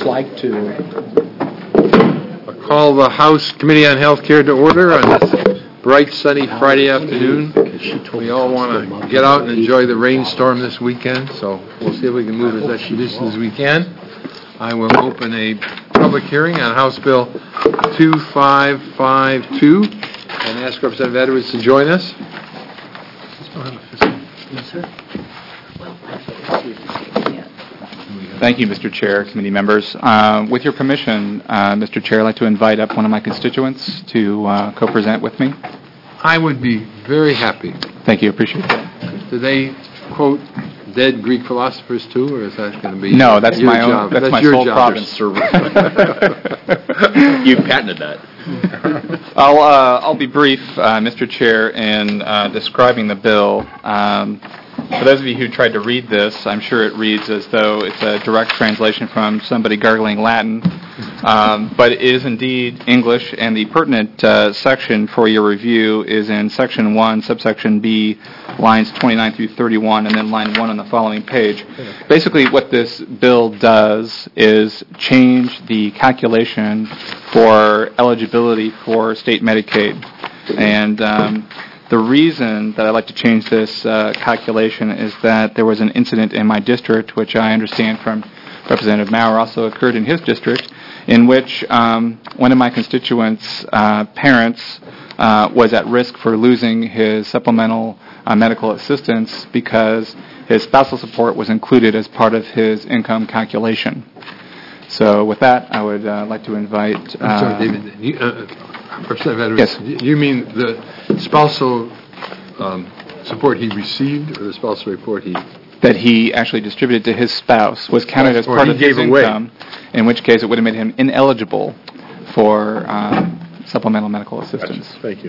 just like to I'll call the House Committee on Health Care to order on this bright, sunny Friday afternoon. We all want to get out and enjoy the rainstorm this weekend, so we'll see if we can move as expeditiously as we can. I will open a public hearing on House Bill 2552 and ask Representative Edwards to join us. Yes, sir. Thank you, Mr. Chair, committee members. With your permission, Mr. Chair, I'd like to invite up one of my constituents to co-present with me. I would be very happy. Thank you. Appreciate that. Do they quote dead Greek philosophers too, or is that going to be No, that's your my own. job? That's my your sole job. province. You patented that. I'll be brief, Mr. Chair, in describing the bill. For those of you who tried to read this, I'm sure it reads as though it's a direct translation from somebody gargling Latin, but it is indeed English, and the pertinent section for your review is in Section 1, subsection B, lines 29 through 31, and then line 1 on the following page. Basically, what this bill does is change the calculation for eligibility for state Medicaid. And the reason that I'd like to change this calculation is that there was an incident in my district, which I understand from Representative Maurer also occurred in his district, in which one of my constituents' parents was at risk for losing his supplemental medical assistance because his spousal support was included as part of his income calculation. So with that, I would like to invite... I'm sorry, David. Representative Edwards, yes. You mean the spousal support he received, or the spousal report he... That he actually distributed to his spouse was counted as part of his income, in which case it would have made him ineligible for supplemental medical assistance. Gotcha. Thank you.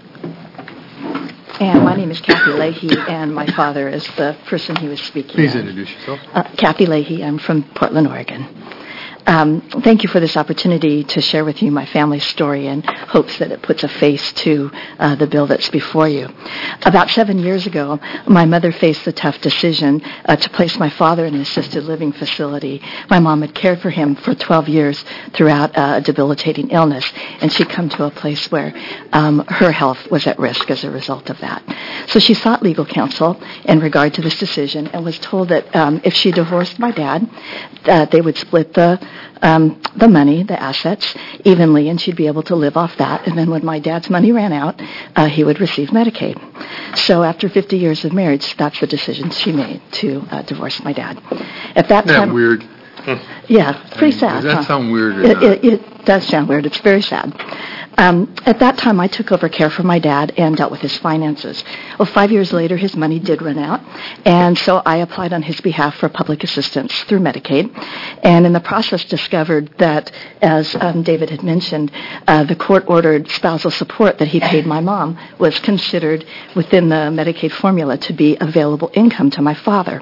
And my name is Kathy Leahy, and my father is the person he was speaking Please of. introduce yourself. Kathy Leahy. I'm from Portland, Oregon. Thank you for this opportunity to share with you my family's story in hopes that it puts a face to the bill that's before you. About 7 years ago, my mother faced the tough decision to place my father in an assisted living facility. My mom had cared for him for 12 years throughout a debilitating illness, and she'd come to a place where her health was at risk as a result of that. So she sought legal counsel in regard to this decision and was told that if she divorced my dad, they would split the money, the assets, evenly, and she'd be able to live off that. And then when my dad's money ran out, he would receive Medicaid. So after 50 years of marriage, that's the decision she made, to divorce my dad. At that time, weird? Yeah, pretty sad. Does that sound weird or not? It does sound weird. It's very sad. At that time, I took over care for my dad and dealt with his finances. Well, 5 years later, his money did run out, and so I applied on his behalf for public assistance through Medicaid, and in the process discovered that, as David had mentioned, the court-ordered spousal support that he paid my mom was considered within the Medicaid formula to be available income to my father.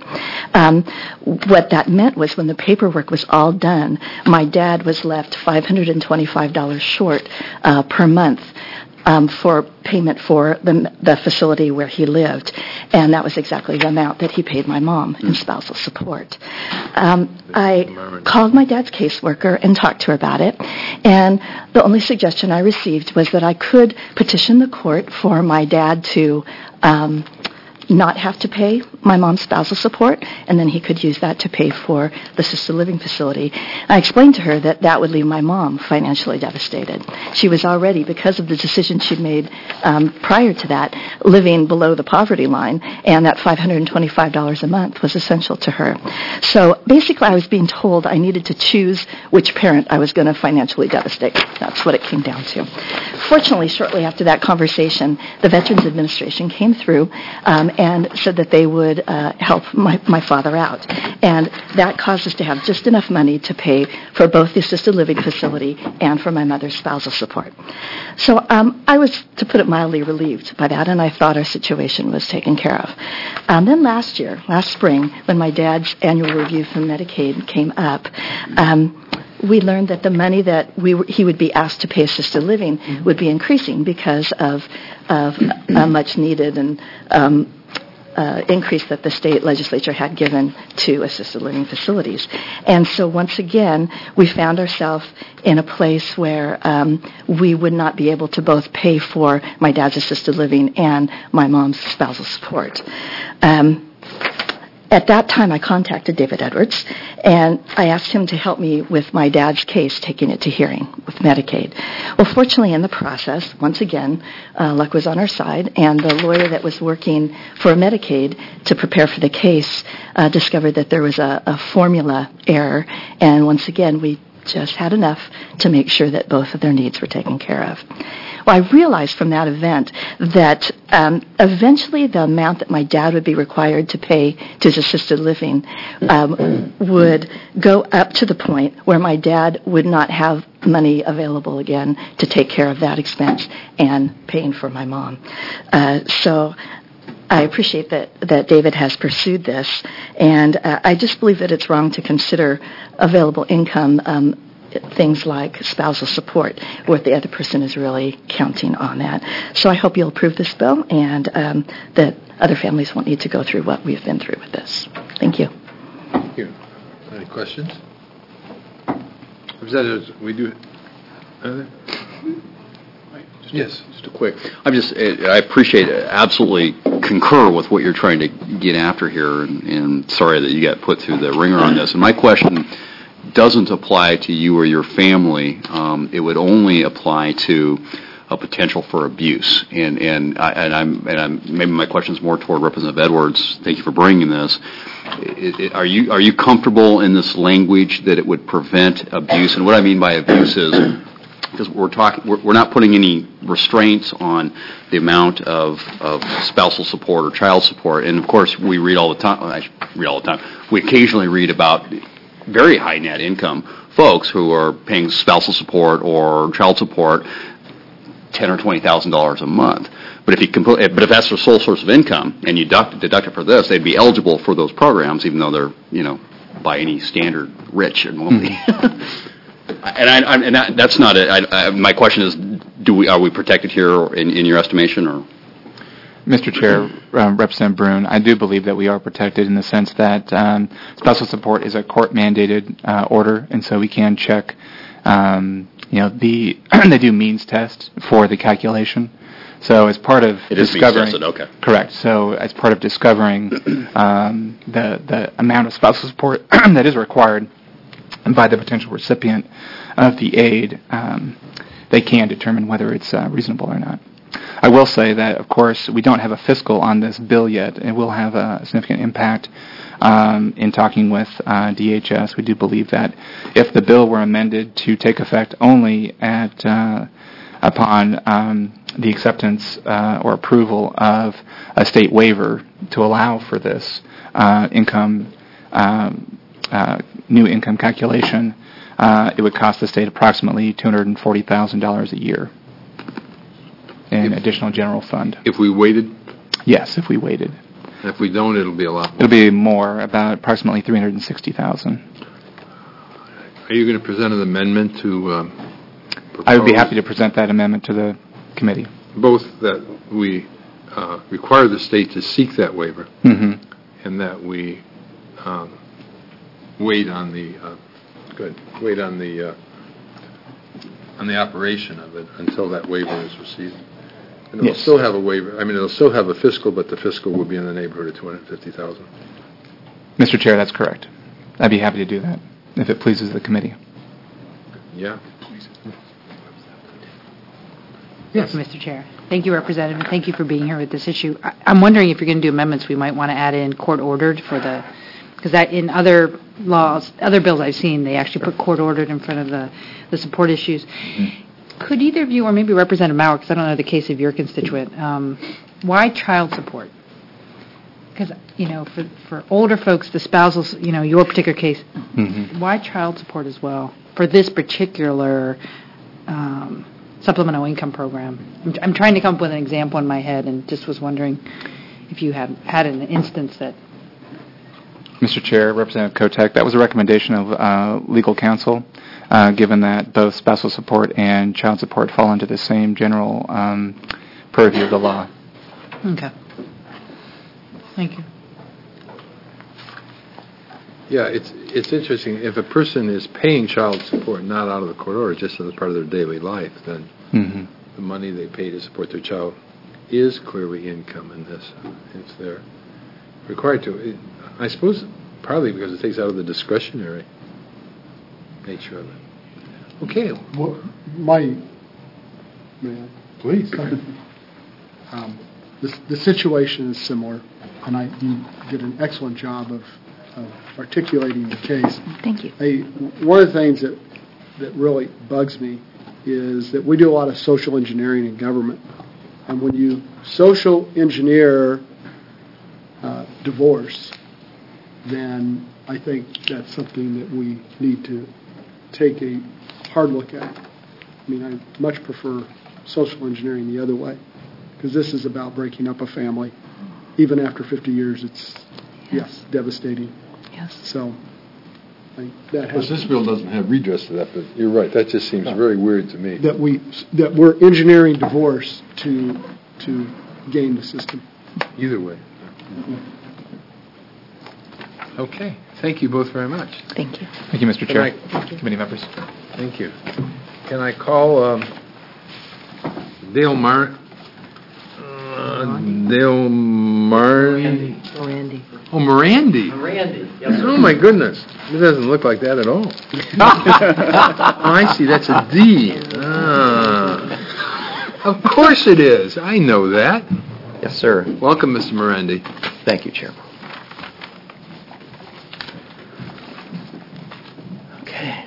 What that meant was when the paperwork was all done, my dad was left $525 short per month for payment for the facility where he lived, and that was exactly the amount that he paid my mom in spousal support. I called my dad's caseworker and talked to her about it, and the only suggestion I received was that I could petition the court for my dad to not have to pay my mom's spousal support, and then he could use that to pay for the assisted living facility. I explained to her that that would leave my mom financially devastated. She was already, because of the decision she'd made prior to that, living below the poverty line, and that $525 a month was essential to her. So basically I was being told I needed to choose which parent I was going to financially devastate. That's what it came down to. Fortunately, shortly after that conversation, the Veterans Administration came through and said that they would help my father out. And that caused us to have just enough money to pay for both the assisted living facility and for my mother's spousal support. So I was, to put it mildly, relieved by that, and I thought our situation was taken care of. Then last spring, when my dad's annual review from Medicaid came up, we learned that the money that he would be asked to pay assisted living would be increasing because of a much needed and increase that the state legislature had given to assisted living facilities. And so once again, we found ourselves in a place where we would not be able to both pay for my dad's assisted living and my mom's spousal support. At that time, I contacted David Edwards, and I asked him to help me with my dad's case, taking it to hearing with Medicaid. Well, fortunately, in the process, once again, luck was on our side, and the lawyer that was working for Medicaid to prepare for the case discovered that there was a formula error, and once again, we just had enough to make sure that both of their needs were taken care of. Well, I realized from that event that eventually the amount that my dad would be required to pay to his assisted living would go up to the point where my dad would not have money available again to take care of that expense and paying for my mom. So I appreciate that David has pursued this, and I just believe that it's wrong to consider available income things like spousal support, where the other person is really counting on that. So I hope you'll approve this bill, and that other families won't need to go through what we've been through with this. Thank you. Thank you. Any questions? Representatives, we do... Yes. Just a quick. I appreciate it, absolutely concur with what you're trying to get after here, and sorry that you got put through the ringer on this. And my question doesn't apply to you or your family. It would only apply to a potential for abuse. And maybe my question is more toward Representative Edwards. Thank you for bringing this. Are you comfortable in this language that it would prevent abuse? And what I mean by abuse is, because we're not putting any restraints on the amount of spousal support or child support. And of course, we read all the time. We occasionally read about very high net income folks who are paying spousal support or child support $10,000 or $20,000 a month. But if that's their sole source of income and you deduct it for this, they'd be eligible for those programs, even though they're by any standard rich and wealthy. That's not it. My question is, are we protected here in your estimation, or? Mr. Chair, Representative Brune, I do believe that we are protected in the sense that spousal support is a court-mandated order, and so we can check. They do means test for the calculation. So as part of discovering, okay. Correct. So as part of discovering the amount of spousal support that is required by the potential recipient of the aid, they can determine whether it's reasonable or not. I will say that, of course, we don't have a fiscal on this bill yet. It will have a significant impact in talking with DHS. We do believe that if the bill were amended to take effect only upon the acceptance or approval of a state waiver to allow for this new income calculation, it would cost the state approximately $240,000 a year in additional general fund. If we waited? Yes, if we waited. If we don't, it'll be a lot more. It'll be more, about approximately $360,000. Are you going to present an amendment to propose? I would be happy to present that amendment to the committee. Both that we require the state to seek that waiver, and that we wait on the operation of it until that waiver is received. And it'll still have a waiver. I mean, it'll still have a fiscal, but the fiscal will be in the neighborhood of $250,000. Mr. Chair, that's correct. I'd be happy to do that if it pleases the committee. Yeah. Yes, Mr. Chair. Thank you, Representative, and thank you for being here with this issue. I'm wondering if you're going to do amendments, we might want to add in court-ordered because in other laws, other bills I've seen, they actually put court-ordered in front of the support issues. Mm-hmm. Could either of you, or maybe Representative Maurer, because I don't know the case of your constituent, why child support? Because, for older folks, the spousals, your particular case, why child support as well for this particular supplemental income program? I'm trying to come up with an example in my head and just was wondering if you have had an instance that... Mr. Chair, Representative Kotek, that was a recommendation of legal counsel, given that both spousal support and child support fall into the same general purview of the law. Okay. Thank you. Yeah, it's interesting. If a person is paying child support not out of the court order, just as part of their daily life, then the money they pay to support their child is clearly income in this. If they're required to. I suppose partly because it takes out of the discretionary nature of it. Okay. Well, may I? Please. The situation is similar, and you did an excellent job of articulating the case. Thank you. One of the things that really bugs me is that we do a lot of social engineering in government, and when you social engineer divorce, then I think that's something that we need to take a hard look at. I mean, I much prefer social engineering the other way, because this is about breaking up a family. Even after 50 years, it's devastating. Yes. So that Well, has this bill doesn't have redress to that, but you're right. That just seems very weird to me. that we're engineering divorce to gain the system. Either way. Okay. Thank you both very much. Thank you. Thank you, Mr. Chair. Thank Committee members. Thank you. Can I call Dale Mar? Dale Marandi. Randy. Oh, Morandi. Randy, yes, sir. Oh, my goodness. It doesn't look like that at all. Oh, I see. That's a D. Of course it is. I know that. Yes, sir. Welcome, Mr. Morandi. Thank you, Chair. Okay.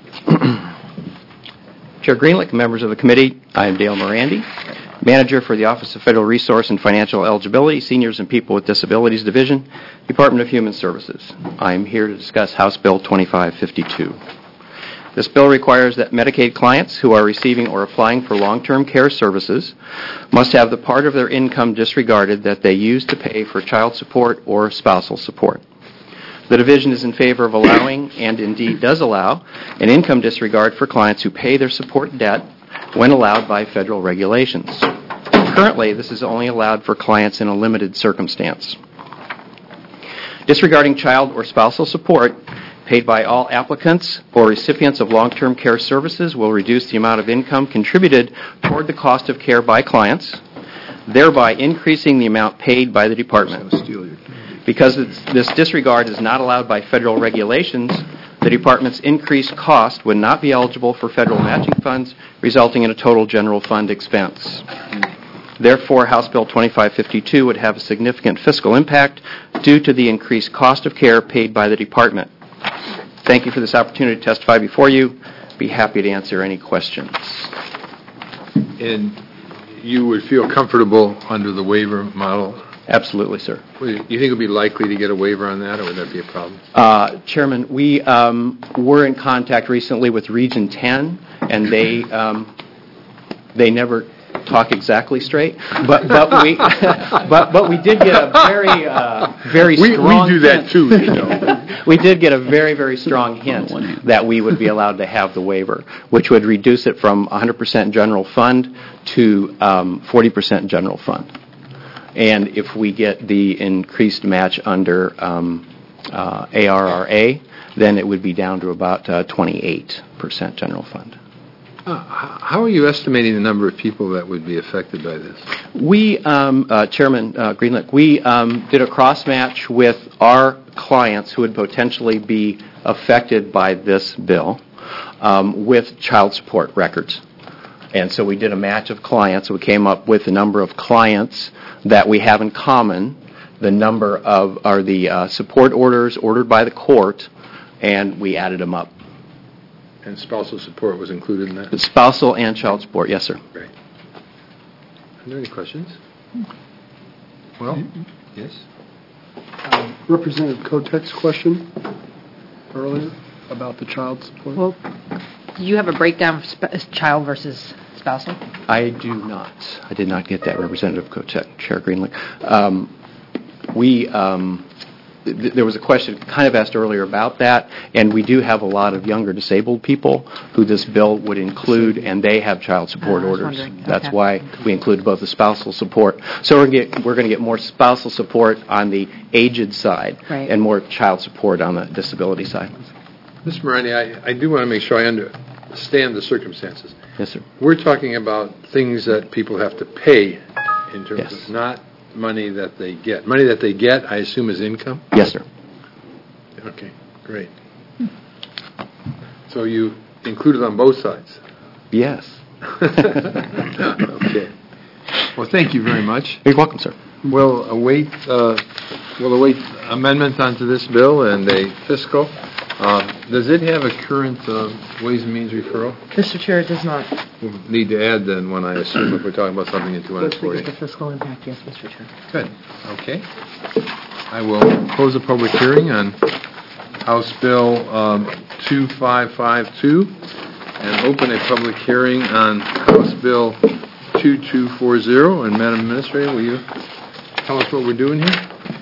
Chair Greenlick, members of the committee, I am Dale Morandi, Manager for the Office of Federal Resource and Financial Eligibility, Seniors and People with Disabilities Division, Department of Human Services. I am here to discuss House Bill 2552. This bill requires that Medicaid clients who are receiving or applying for long-term care services must have the part of their income disregarded that they use to pay for child support or spousal support. The division is in favor of allowing, and indeed does allow, an income disregard for clients who pay their support debt when allowed by federal regulations. Currently, this is only allowed for clients in a limited circumstance. Disregarding child or spousal support paid by all applicants or recipients of long-term care services will reduce the amount of income contributed toward the cost of care by clients, thereby increasing the amount paid by the department. Because this disregard is not allowed by federal regulations, the department's increased cost would not be eligible for federal matching funds, resulting in a total general fund expense. Therefore, House Bill 2552 would have a significant fiscal impact due to the increased cost of care paid by the department. Thank you for this opportunity to testify before you. Be happy to answer any questions. And you would feel comfortable under the waiver model? Absolutely, sir. You think it would be likely to get a waiver on that, or would that be a problem? Chairman, we were in contact recently with Region 10, and they never talk exactly straight, but we did get a very strong. We do that too, you know. We did get a very strong hint that we would be allowed to have the waiver, which would reduce it from 100% general fund to 40% general fund. And if we get the increased match under ARRA, then it would be down to about 28% general fund. How are you estimating the number of people that would be affected by this? We, Chairman Greenlick, we did a cross-match with our clients who would potentially be affected by this bill with child support records. And so we did a match of clients. We came up with the number of clients that we have in common, the number of the support orders ordered by the court, and we added them up. And spousal support was included in that? The spousal and child support, yes, sir. Great. Are there any questions? Well, yes? Representative Kotek's question earlier about the child support. Well, do you have a breakdown of child versus spousal? I do not. I did not get that, Representative Kotek, Chair Greenlick. We there was a question kind of asked earlier about that, and we do have a lot of younger disabled people who this bill would include, and they have child support I was orders. wondering. That's Okay. why we include both the spousal support. So we're going to get more spousal support on the aged side Right. and more child support on the disability side. Mr. Morandi, I do want to make sure I understand the circumstances. Yes, sir. We're talking about things that people have to pay in terms Yes. of not money that they get. Money that they get, I assume, is income? Yes, sir. Okay, great. So you include it on both sides? Yes. Okay. Well, thank you very much. You're welcome, sir. We'll await amendment onto this bill and a fiscal. Does it have a current Ways and Means referral? Mr. Chair, it does not. We'll need to add then, when I assume, if we're talking about something in Once we 240. get the fiscal impact, yes, Mr. Chair. Good, okay. I will close the public hearing on House Bill 2552 and open a public hearing on House Bill 2240. And Madam Administrator, will you tell us what we're doing here?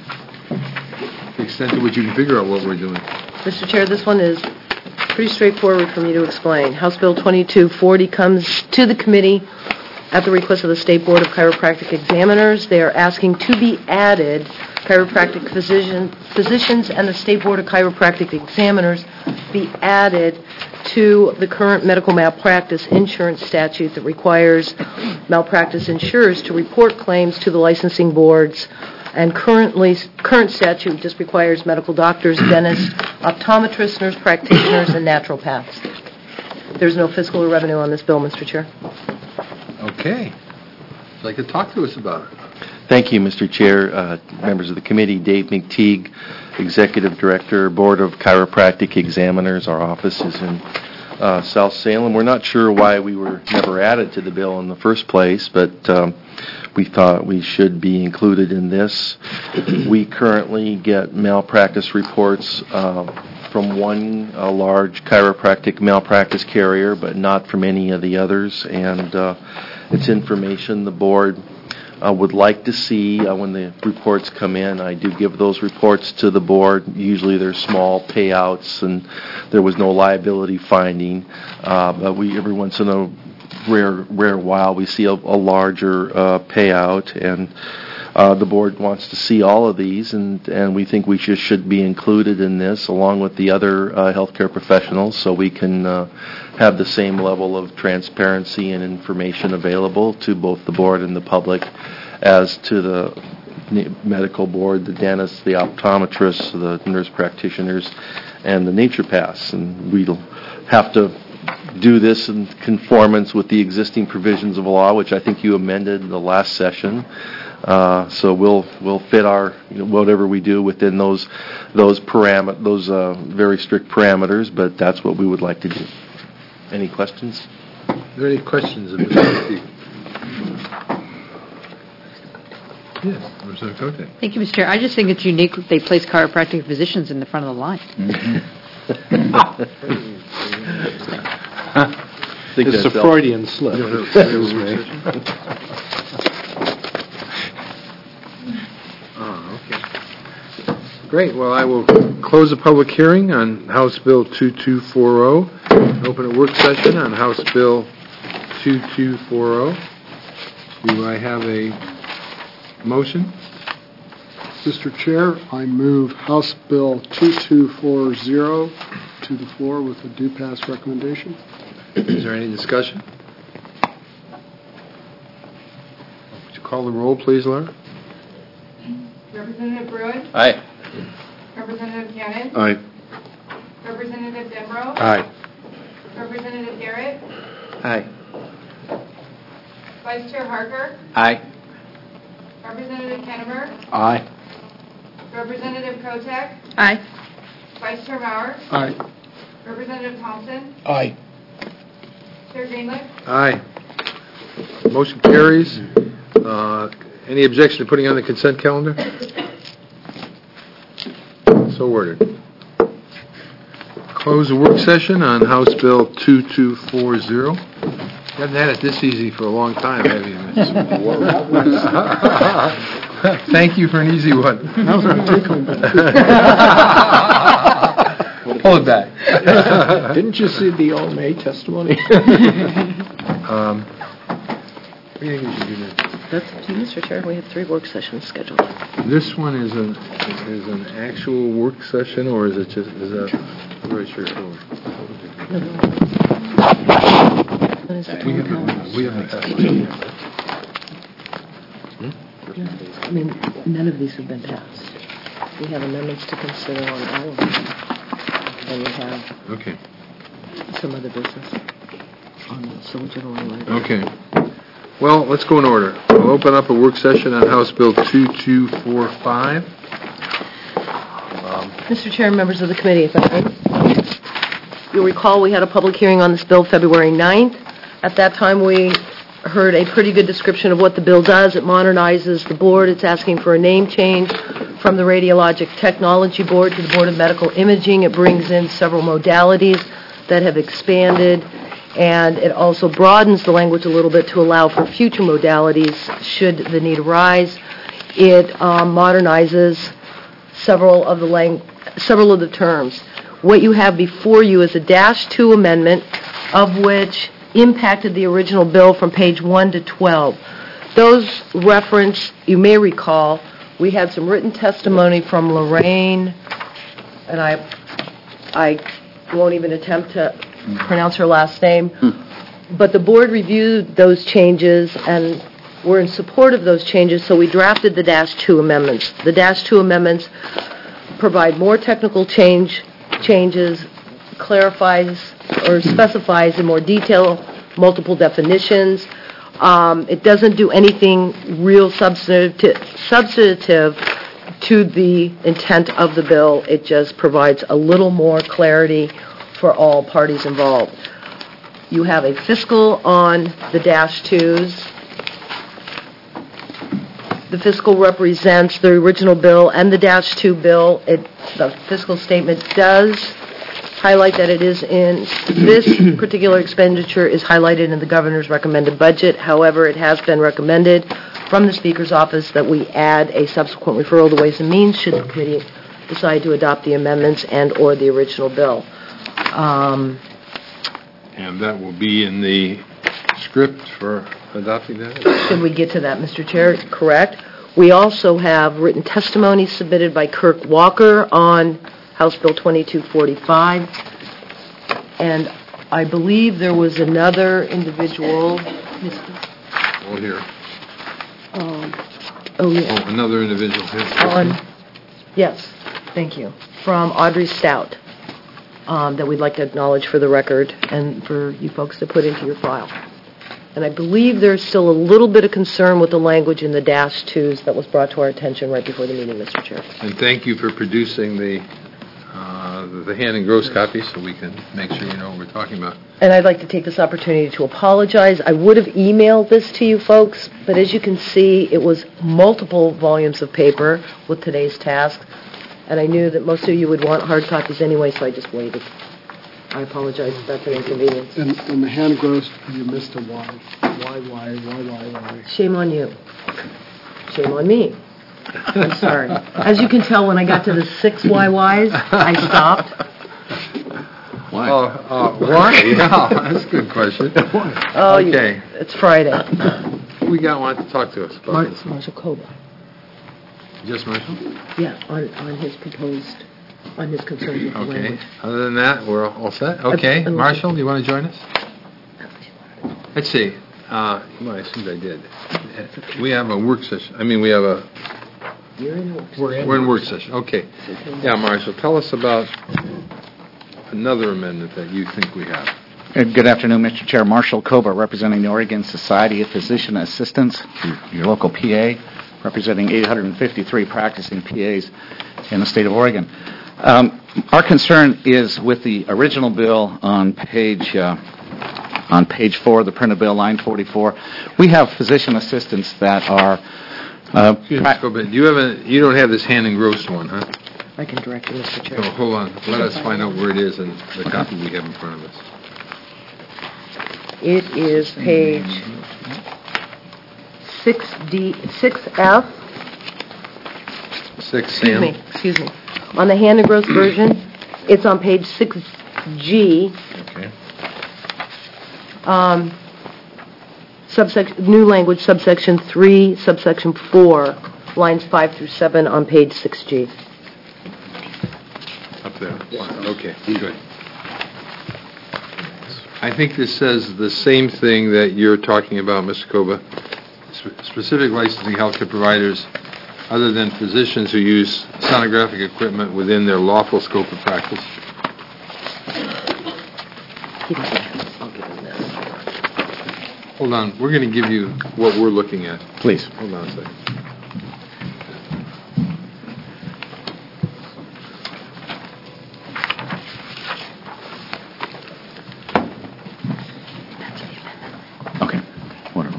The extent to which you can figure out what we're doing. Mr. Chair, this one is pretty straightforward for me to explain. House Bill 2240 comes to the committee at the request of the State Board of Chiropractic Examiners. They are asking to be added chiropractic physicians and the State Board of Chiropractic Examiners be added to the current medical malpractice insurance statute that requires malpractice insurers to report claims to the licensing boards. And current statute just requires medical doctors, dentists, optometrists, nurse practitioners, and naturopaths. There's no fiscal or revenue on this bill, Mr. Chair. Okay. Would you like to talk to us about it? Thank you, Mr. Chair, members of the committee. Dave McTeague, Executive Director, Board of Chiropractic Examiners. Our office is in South Salem. We're not sure why we were never added to the bill in the first place, but we thought we should be included in this. We currently get malpractice reports from one large chiropractic malpractice carrier, but not from any of the others, and it's information the board would like to see when the reports come in. I do give those reports to the board. Usually they're small payouts, and there was no liability finding, but we every once in a rare while we see a larger payout, and the board wants to see all of these, and we think we should be included in this along with the other healthcare professionals, so we can have the same level of transparency and information available to both the board and the public as to the medical board, the dentists, the optometrists, the nurse practitioners, and the naturopaths. And we'll have to do this in conformance with the existing provisions of law, which I think you amended in the last session. So we'll fit our whatever we do within those very strict parameters, but that's what we would like to do. Any questions? Are there any questions of Mr. McTeague? Yes, Mr. Cote. Thank you, Mr. Chair. I just think it's unique that they place chiropractic physicians in the front of the line. It's a Freudian slip. Okay. Great. Well, I will close the public hearing on House Bill 2240. Open a work session on House Bill 2240. Do I have a motion? Mr. Chair, I move House Bill 2240 to the floor with a due pass recommendation. Is there any discussion? Would you call the roll, please, Laura? Representative Brewin? Aye. Representative Cannon? Aye. Representative Denbrough? Aye. Representative Garrett? Aye. Vice Chair Harker? Aye. Representative Kennemer? Aye. Representative Kotek? Aye. Vice Chair Maurer? Aye. Representative Thompson? Aye. Chair Greenlick? Aye. Motion carries. Any objection to putting on the consent calendar? So ordered. Close the work session on House Bill 2240. You haven't had it this easy for a long time, have you, Ms.? Thank you for an easy one. That was a tickling. Pull it back. Didn't you see the All May testimony? What do you think we should do next? That's up to you, Mr. Chair. We have 3 work sessions scheduled. This one is an actual work session, or is that very straightforward? What is it? We haven't passed it. I mean, none of these have been passed. We have amendments to consider on all of them. Then we have Okay. some other business on the soldier line. Okay. Well, let's go in order. We'll open up a work session on House Bill 2245. Mr. Chair, members of the committee, if I may. You'll recall we had a public hearing on this bill February 9th. At that time, we heard a pretty good description of what the bill does. It modernizes the board. It's asking for a name change from the Radiologic Technology Board to the Board of Medical Imaging. It brings in several modalities that have expanded, and it also broadens the language a little bit to allow for future modalities should the need arise. It modernizes several of the terms. What you have before you is a -2 amendment, of which impacted the original bill from page 1 to 12. Those reference, you may recall, we had some written testimony from Lorraine, and I won't even attempt to pronounce her last name, but the board reviewed those changes and were in support of those changes, so we drafted the -2 amendments. The -2 amendments provide more technical changes, clarifies or specifies in more detail multiple definitions. It doesn't do anything real substantive to the intent of the bill. It just provides a little more clarity for all parties involved. You have a fiscal on the -2s. The fiscal represents the original bill and the -2 bill. The fiscal statement does highlight that it is in, this particular expenditure is highlighted in the governor's recommended budget. However, it has been recommended from the Speaker's office that we add a subsequent referral to Ways and Means should the committee decide to adopt the amendments and/or the original bill. And that will be in the script for adopting that? Should we get to that, Mr. Chair? Correct. We also have written testimony submitted by Kirk Walker on House Bill 2245. And I believe there was another individual. Oh, here. Oh, yeah. Oh, another individual here. Yes, thank you. From Audrey Stout, that we'd like to acknowledge for the record and for you folks to put into your file. And I believe there's still a little bit of concern with the language in the -2s that was brought to our attention right before the meeting, Mr. Chair. And thank you for producing the hand and gross copy so we can make sure you know what we're talking about. And I'd like to take this opportunity to apologize. I would have emailed this to you folks, but as you can see, it was multiple volumes of paper with today's task, and I knew that most of you would want hard copies anyway, so I just waited. I apologize if that's an inconvenience. And the hand gross, you missed a Y. Why? Shame on you. Shame on me. I'm sorry. As you can tell, when I got to the 6 YYs, I stopped. Why? Why? Yeah, that's a good question. Oh, okay. It's Friday. Who we got want to talk to us about this? Marshall Koba. Just Marshall? Yeah, on his proposed, on his concerns with the Okay. language. Other than that, we're all set? Okay. Marshall, do you want to join us? Let's see. Well, I assumed I did. We have a work session. We have a... You're in work. We're in work session. Okay. Yeah, Marshall, tell us about another amendment that you think we have. Good afternoon, Mr. Chair. Marshall Koba, representing the Oregon Society of Physician Assistants, your local PA, representing 853 practicing PAs in the state of Oregon. Our concern is with the original bill on page 4 of the printed bill, line 44. We have physician assistants that are... Excuse me, but you don't have this hand engrossed one, huh? I can direct you, Mr. Chair. Oh, hold on. Let us find out where it is in the copy we have in front of us. It is page 6F, excuse me. On the hand engrossed version, it's on page 6G. Okay. New language, subsection 3, subsection 4, lines 5 through 7 on page 6G. Up there. Okay, good. I think this says the same thing that you're talking about, Mr. Koba. Specific licensing healthcare providers other than physicians who use sonographic equipment within their lawful scope of practice. I'll give him this. Hold on, we're going to give you what we're looking at. Please. Hold on a second. Okay, wonderful.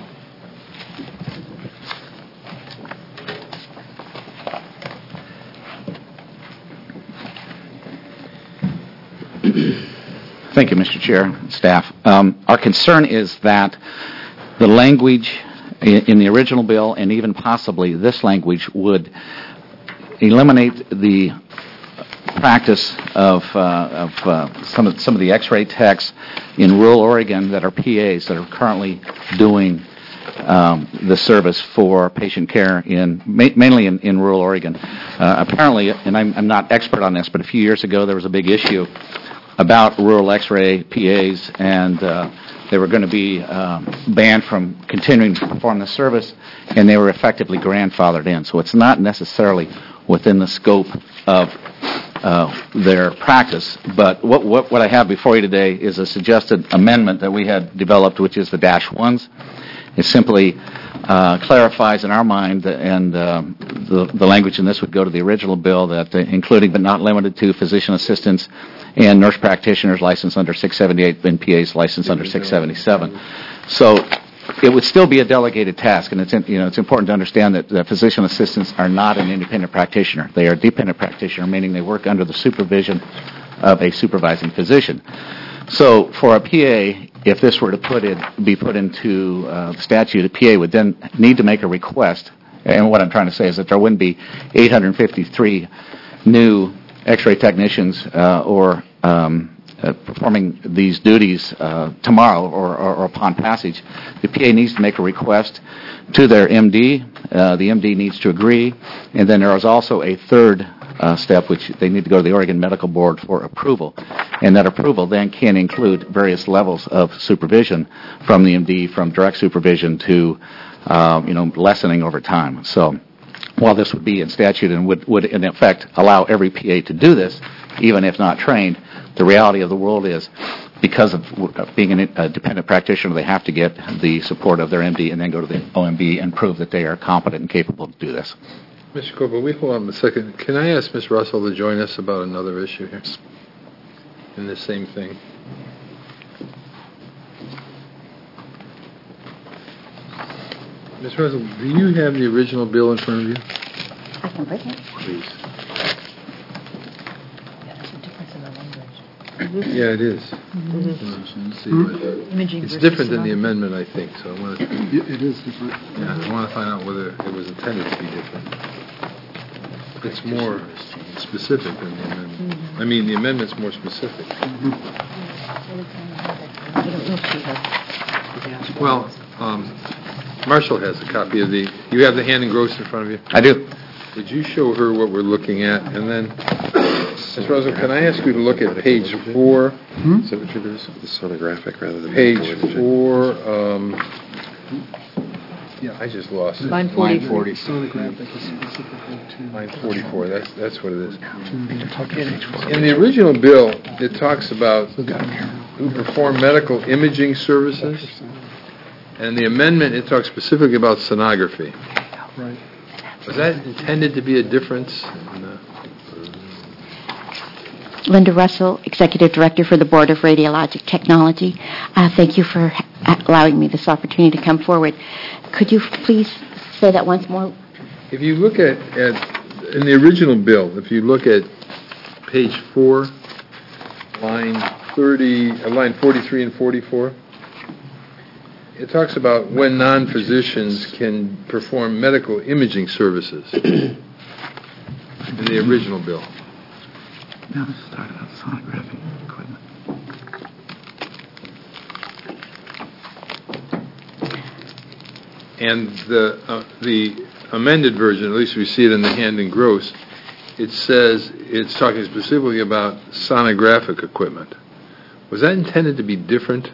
Thank you, Mr. Chair, staff. Our concern is that the language in the original bill, and even possibly this language, would eliminate the practice of some of the X-ray techs in rural Oregon that are PAs that are currently doing the service for patient care mainly in rural Oregon. Apparently, and I'm not expert on this, but a few years ago there was a big issue about rural X-ray PAs, and they were going to be banned from continuing to perform the service, and they were effectively grandfathered in. So it's not necessarily within the scope of their practice. But what I have before you today is a suggested amendment that we had developed, which is the -1s. It simply clarifies in our mind, and the language in this would go to the original bill, that including but not limited to physician assistants and nurse practitioners licensed under 678 and PAs licensed under 677. So it would still be a delegated task, and it's important to understand that physician assistants are not an independent practitioner. They are a dependent practitioner, meaning they work under the supervision of a supervising physician. So for a PA, if this were to be put into the statute, a PA would then need to make a request. And what I'm trying to say is that there wouldn't be 853 new X-ray technicians performing these duties tomorrow or upon passage. The PA needs to make a request to their MD. The MD needs to agree. And then there is also a third step, which they need to go to the Oregon Medical Board for approval. And that approval then can include various levels of supervision from the MD, from direct supervision to lessening over time. So while this would be in statute and would in effect allow every PA to do this, even if not trained, the reality of the world is, because of being a dependent practitioner, they have to get the support of their MD and then go to the OMB and prove that they are competent and capable to do this. Mr. Cooper, hold on a second. Can I ask Ms. Russell to join us about another issue here in the same thing? Ms. Russell, do you have the original bill in front of you? I can bring it. Please. There's a difference in the language. Yeah, it is. It's different than the amendment, I think. So I want to. It is different. Yeah, I want to find out whether it was intended to be different. It's more specific than the amendment. I mean, the amendment's more specific. Well, Marshall has a copy of the. You have the hand engrossed in front of you? I do. Would you show her what we're looking at, and then, Ms. Russell, can I ask you to look at page 4? Is that what you're doing? The sonographic rather than Page 4. Yeah, I just lost it. Line 44. Sonographic is specifically to... Line 44. That's what it is. In the original bill, it talks about who perform medical imaging services, and the amendment it talks specifically about sonography. Right. Was that intended to be a difference? Linda Russell, Executive Director for the Board of Radiologic Technology. Thank you for allowing me this opportunity to come forward. Could you please say that once more? If you look at in the original bill, if you look at page 4, line 43 and 44, it talks about when non-physicians can perform medical imaging services. in the original bill. Now let's start on sonographic equipment. And the amended version, at least we see it in the hand and gross, it says it's talking specifically about sonographic equipment. Was that intended to be different?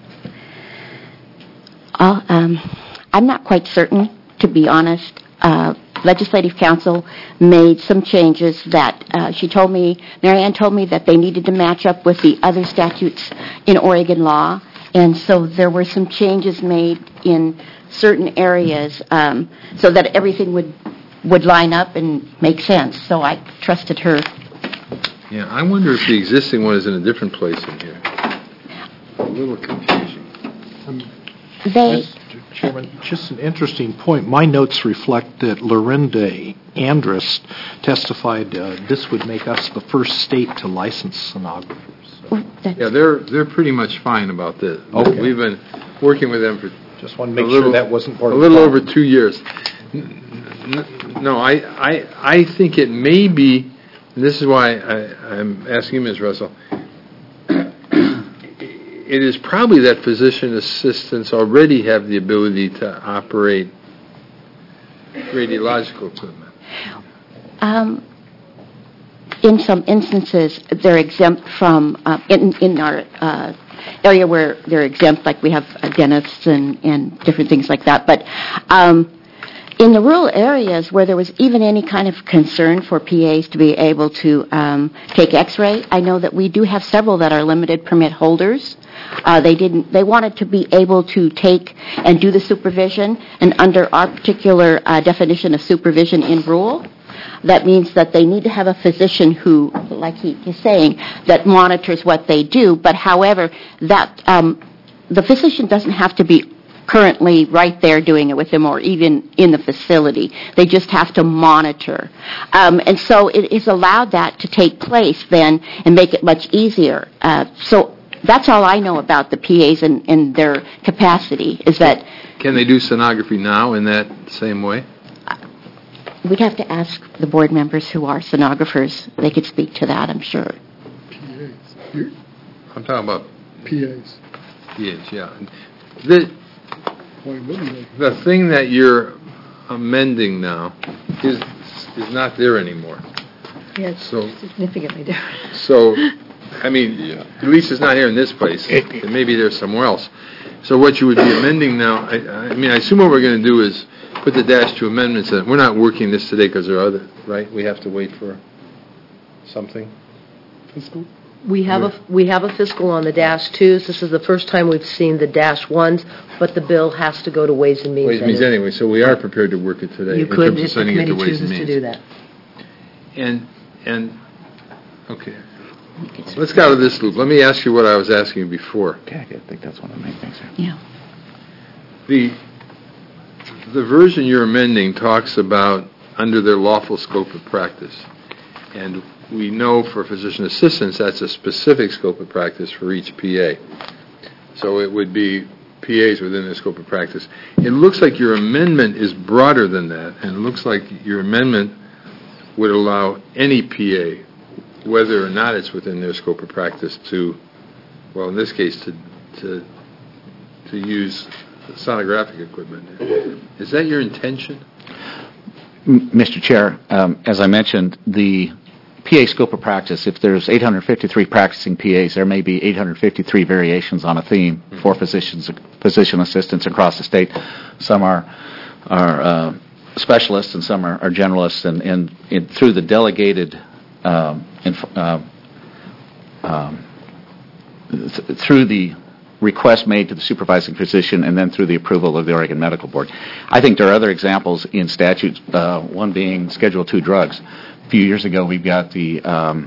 I'm not quite certain, to be honest. Legislative Council made some changes that Mary Ann told me that they needed to match up with the other statutes in Oregon law, and so there were some changes made in certain areas so that everything would line up and make sense. So I trusted her. Yeah, I wonder if the existing one is in a different place in here. A little confusing. Mr. Chairman, just an interesting point. My notes reflect that Lorinda Andrus testified this would make us the first state to license sonographers. Yeah, they're pretty much fine about this. Okay. We've been working with them for just want to make sure that wasn't part of a little over 2 years. No, I think it may be, and this is why I'm asking you, Ms. Russell, it is probably that physician assistants already have the ability to operate radiological equipment. In some instances, they're exempt from, in our area where they're exempt, like we have dentists and different things like that. But in the rural areas where there was even any kind of concern for PAs to be able to take X-ray, I know that we do have several that are limited permit holders. They wanted to be able to take and do the supervision, and under our particular definition of supervision in rural, that means that they need to have a physician who, like he is saying, that monitors what they do. But however, that the physician doesn't have to be currently right there doing it with them or even in the facility. They just have to monitor. And so it is allowed that to take place then and make it much easier. So that's all I know about the PAs and their capacity is that... Can they do sonography now in that same way? We'd have to ask the board members who are sonographers. They could speak to that, I'm sure. PAs. I'm talking about PAs. PAs, yeah. Why wouldn't they? The thing that you're amending now is not there anymore. Yeah, it's significantly different. So, I mean, at least it's not here in this place. Maybe there's somewhere else. So what you would be amending now, I mean, I assume what we're going to do is put the -2 amendments in. We're not working this today because there are other, right? We have to wait for something. Fiscal? We have a fiscal on the -2s. This is the first time we've seen the -1s, but the bill has to go to Ways and Means. Ways and Means anyway, so we are prepared to work it today. You in could, terms of if the sending it to committee Ways and chooses to Means. do that. And okay. Let's get out of this loop. Let me ask you what I was asking you before. Okay, I think that's one of the main things here. Yeah. The version you're amending talks about under their lawful scope of practice. And we know for physician assistants that's a specific scope of practice for each PA. So it would be PAs within the scope of practice. It looks like your amendment is broader than that, and it looks like your amendment would allow any PA, whether or not it's within their scope of practice, to, well, in this case, to use sonographic equipment. Is that your intention? Mr. Chair, as I mentioned, the PA scope of practice, if there's 853 practicing PAs, there may be 853 variations on a theme for physician assistants across the state. Some are specialists and some are generalists, and through the delegated through the request made to the supervising physician and then through the approval of the Oregon Medical Board. I think there are other examples in statutes, one being Schedule II drugs. A few years ago, we've got the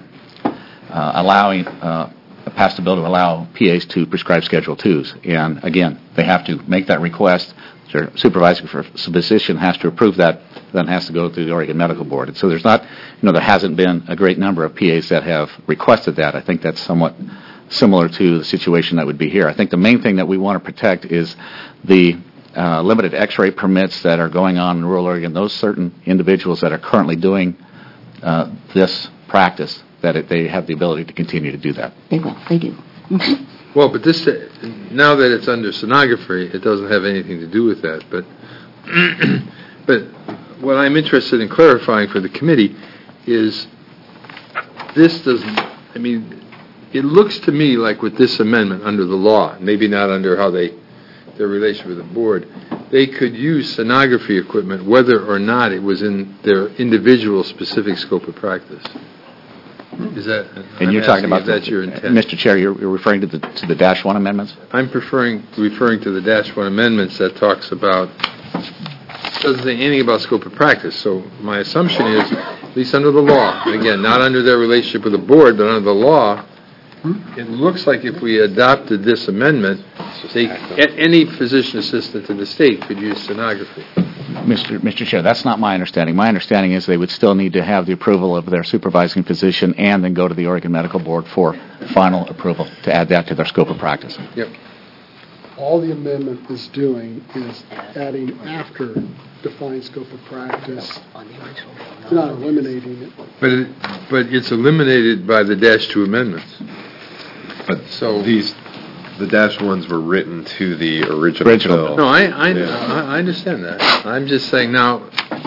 passed a bill to allow PAs to prescribe Schedule IIs. And again, they have to make that request. Their supervising physician has to approve that, then has to go through the Oregon Medical Board. And so there's not, there hasn't been a great number of PAs that have requested that. I think that's somewhat similar to the situation that would be here. I think the main thing that we want to protect is the limited X-ray permits that are going on in rural Oregon. Those certain individuals that are currently doing this practice, that they have the ability to continue to do that. They will. They do. Well, but this, now that it's under sonography, it doesn't have anything to do with that. But, but what I'm interested in clarifying for the committee is this doesn't, I mean, it looks to me like with this amendment under the law, maybe not under how their relation with the board, they could use sonography equipment whether or not it was in their individual specific scope of practice. Is that? And you're talking about that's your intent, Mr. Chair. You're referring to the -1 amendments. I'm referring to the -1 amendments that talks about, doesn't say anything about scope of practice. So my assumption is, at least under the law, and again, not under their relationship with the board, but under the law, it looks like if we adopted this amendment, any physician assistant in the state could use sonography. Mr. Chair, that's not my understanding. My understanding is they would still need to have the approval of their supervising physician and then go to the Oregon Medical Board for final approval to add that to their scope of practice. Yep. All the amendment is doing is adding after defined scope of practice. It's not eliminating it. But it's eliminated by the -2 amendments. But so the -1s were written to the original bill. No, I understand that. I'm just saying now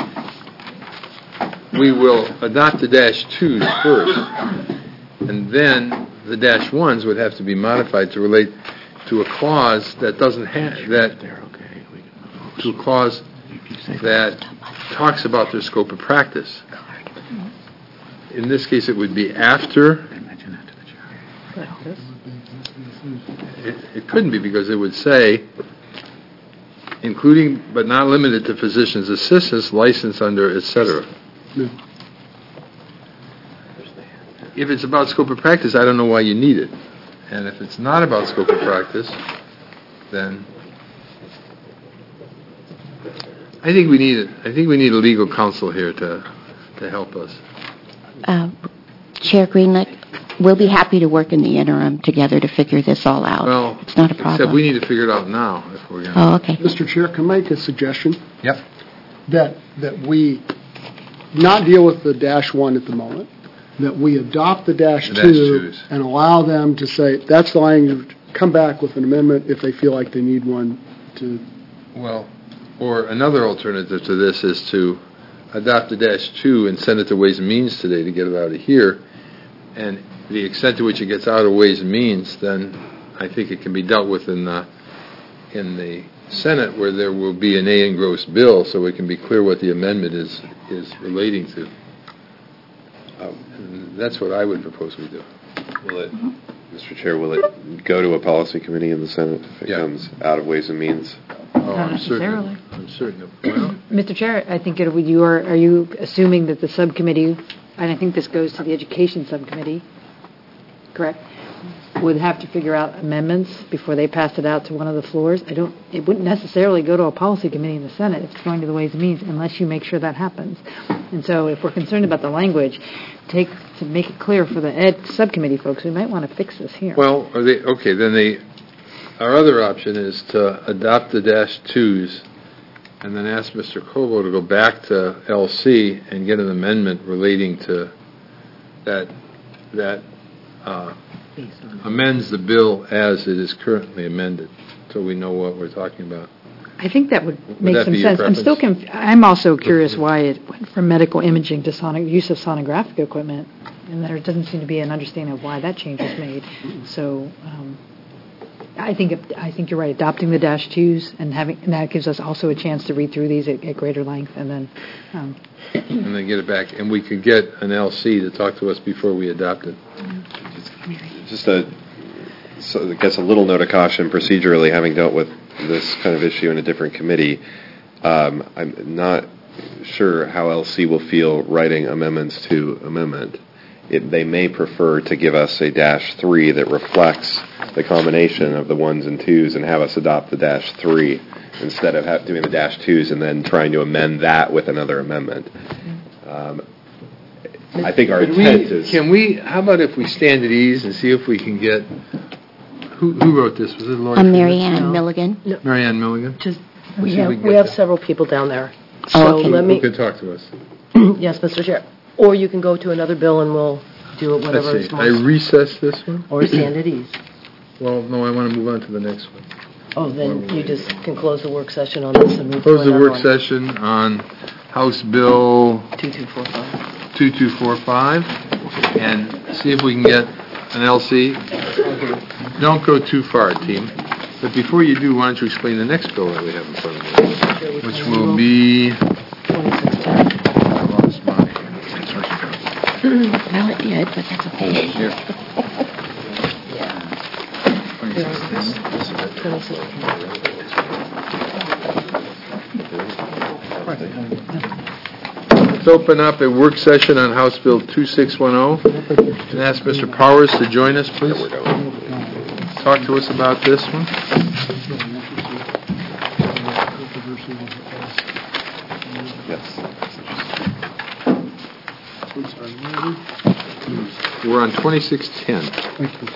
we will adopt the -2s first, and then the -1s would have to be modified to relate to a clause that doesn't have that, to a clause that talks about their scope of practice. In this case, it would be after. It couldn't be, because it would say, including but not limited to physician's assistants licensed under, etc. If it's about scope of practice, I don't know why you need it. And if it's not about scope of practice, then I think we need a legal counsel here to help us. Chair Greenlight, we'll be happy to work in the interim together to figure this all out. Well, it's not a problem. Except we need to figure it out now if we're going to. Oh, okay. Mr. Chair, can I make a suggestion? Yep. That we not deal with the -1 at the moment, that we adopt the -2 and allow them to say, that's the language, come back with an amendment if they feel like they need one to. Well, or another alternative to this is to adopt the -2 and send it to Ways and Means today to get it out of here. And the extent to which it gets out of Ways and Means, then I think it can be dealt with in the Senate, where there will be an A engrossed bill, so it can be clear what the amendment is relating to. That's what I would propose we do. Will it, Mr. Chair, will it go to a policy committee in the Senate if it comes out of Ways and Means? Not necessarily. I'm certain. Well, Mr. Chair, I think are you assuming that the subcommittee, and I think this goes to the Education Subcommittee, correct, would have to figure out amendments before they pass it out to one of the floors? It wouldn't necessarily go to a policy committee in the Senate if it's going to the Ways and Means, unless you make sure that happens. And so if we're concerned about the language, to make it clear for the Ed Subcommittee folks, we might want to fix this here. Well, our other option is to adopt the -2s and then ask Mr. Cobo to go back to LC and get an amendment relating to that amends the bill as it is currently amended, so we know what we're talking about. I think that would make that some be your sense. I'm also curious why it went from medical imaging to use of sonographic equipment, and there doesn't seem to be an understanding of why that change was made. So I think you're right. Adopting the -2s and that gives us also a chance to read through these at greater length, and then get it back, and we could get an LC to talk to us before we adopt it. So it gets a little note of caution procedurally, having dealt with this kind of issue in a different committee. I'm not sure how LC will feel writing amendments to amendment. They may prefer to give us a -3 that reflects the combination of the 1s and 2s and have us adopt the -3 instead of doing the -2s and then trying to amend that with another amendment. I think our intent is... How about if we stand at ease and see if we can get... Who wrote this? Was it Lori? Marianne Milligan. No. Marianne Milligan? We have several people down there. Oh, okay. So let me... Who could talk to us? Yes, Mr. Chair. Or you can go to another bill and we'll do it whatever Let's is see, I most... recess this one? Or stand at ease. Well, no, I want to move on to the next one. Oh, then you just can close the work session on this and move to Close the another work one. session on House Bill 2245. 2245 and see if we can get an LC. Don't go too far, team. But before you do, why don't you explain the next bill that we have in front of us, which will be... 2610. Well, it did, but that's okay. Let's open up a work session on House Bill 2610 and ask Mr. Powers to join us, please. Talk to us about this one. We're on 2610.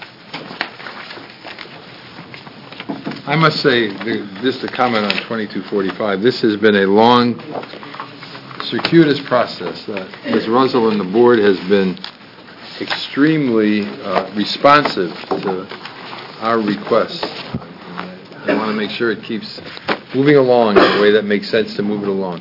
I must say, just a comment on 2245, this has been a long, circuitous process. Ms. Russell and the board has been extremely responsive to our requests. I want to make sure it keeps moving along in a way that makes sense to move it along.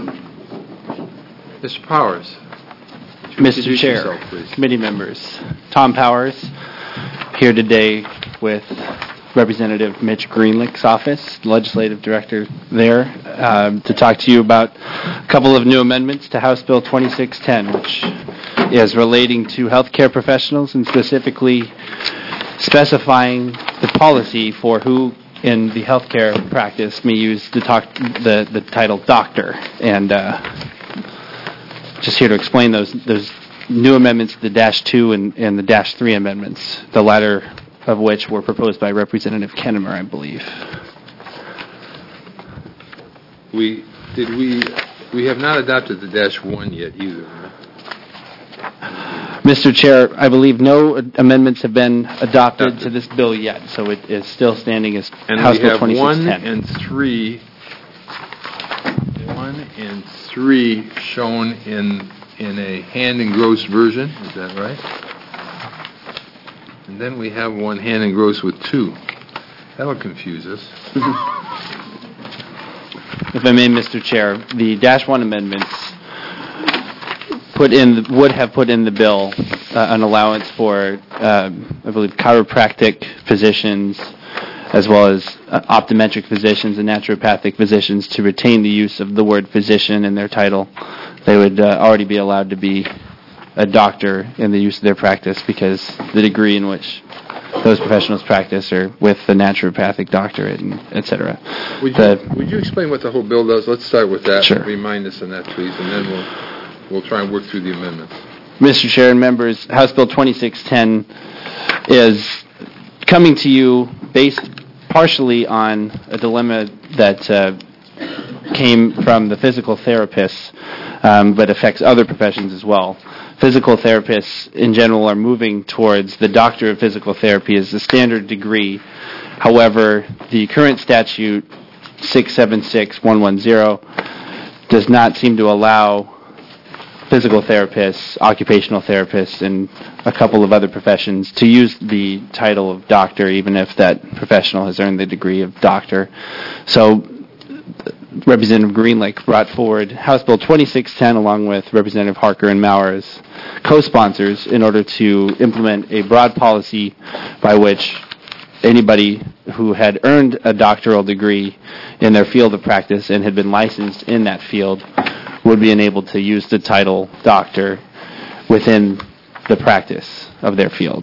Mr. Powers. Mr. Chair, yourself, committee members, Tom Powers, here today with Representative Mitch Greenlick's office, legislative director there, to talk to you about a couple of new amendments to House Bill 2610, which is relating to healthcare professionals and specifically specifying the policy for who in the healthcare practice may use the title doctor. And just here to explain those new amendments, the -2 and the -3 amendments, the latter of which were proposed by Representative Kennemer, I believe. We have not adopted the -1 yet either. Mr. Chair, I believe no amendments have been adopted to this bill yet, so it is still standing as House Bill 2610. And we have 1 and 3 shown in a hand engrossed version. Is that right? And then we have 1 hand engrossed with 2. That'll confuse us. If I may, Mr. Chair, the -1 amendments would have put in the bill an allowance for, I believe, chiropractic physicians as well as optometric physicians and naturopathic physicians to retain the use of the word physician in their title. They would already be allowed to be a doctor in the use of their practice because the degree in which those professionals practice are with the naturopathic doctorate, and et cetera. Would you explain what the whole bill does? Let's start with that. Sure. Remind us on that, please, and then we'll try and work through the amendments. Mr. Chair and members, House Bill 2610 is coming to you based partially on a dilemma that came from the physical therapists, but affects other professions as well. Physical therapists in general are moving towards the Doctor of Physical Therapy as the standard degree. However, the current statute 676-110 does not seem to allow physical therapists, occupational therapists, and a couple of other professions to use the title of doctor, even if that professional has earned the degree of doctor. So Representative Greenlick brought forward House Bill 2610 along with Representative Harker and Maurer as co-sponsors in order to implement a broad policy by which anybody who had earned a doctoral degree in their field of practice and had been licensed in that field would be enabled to use the title doctor within the practice of their field.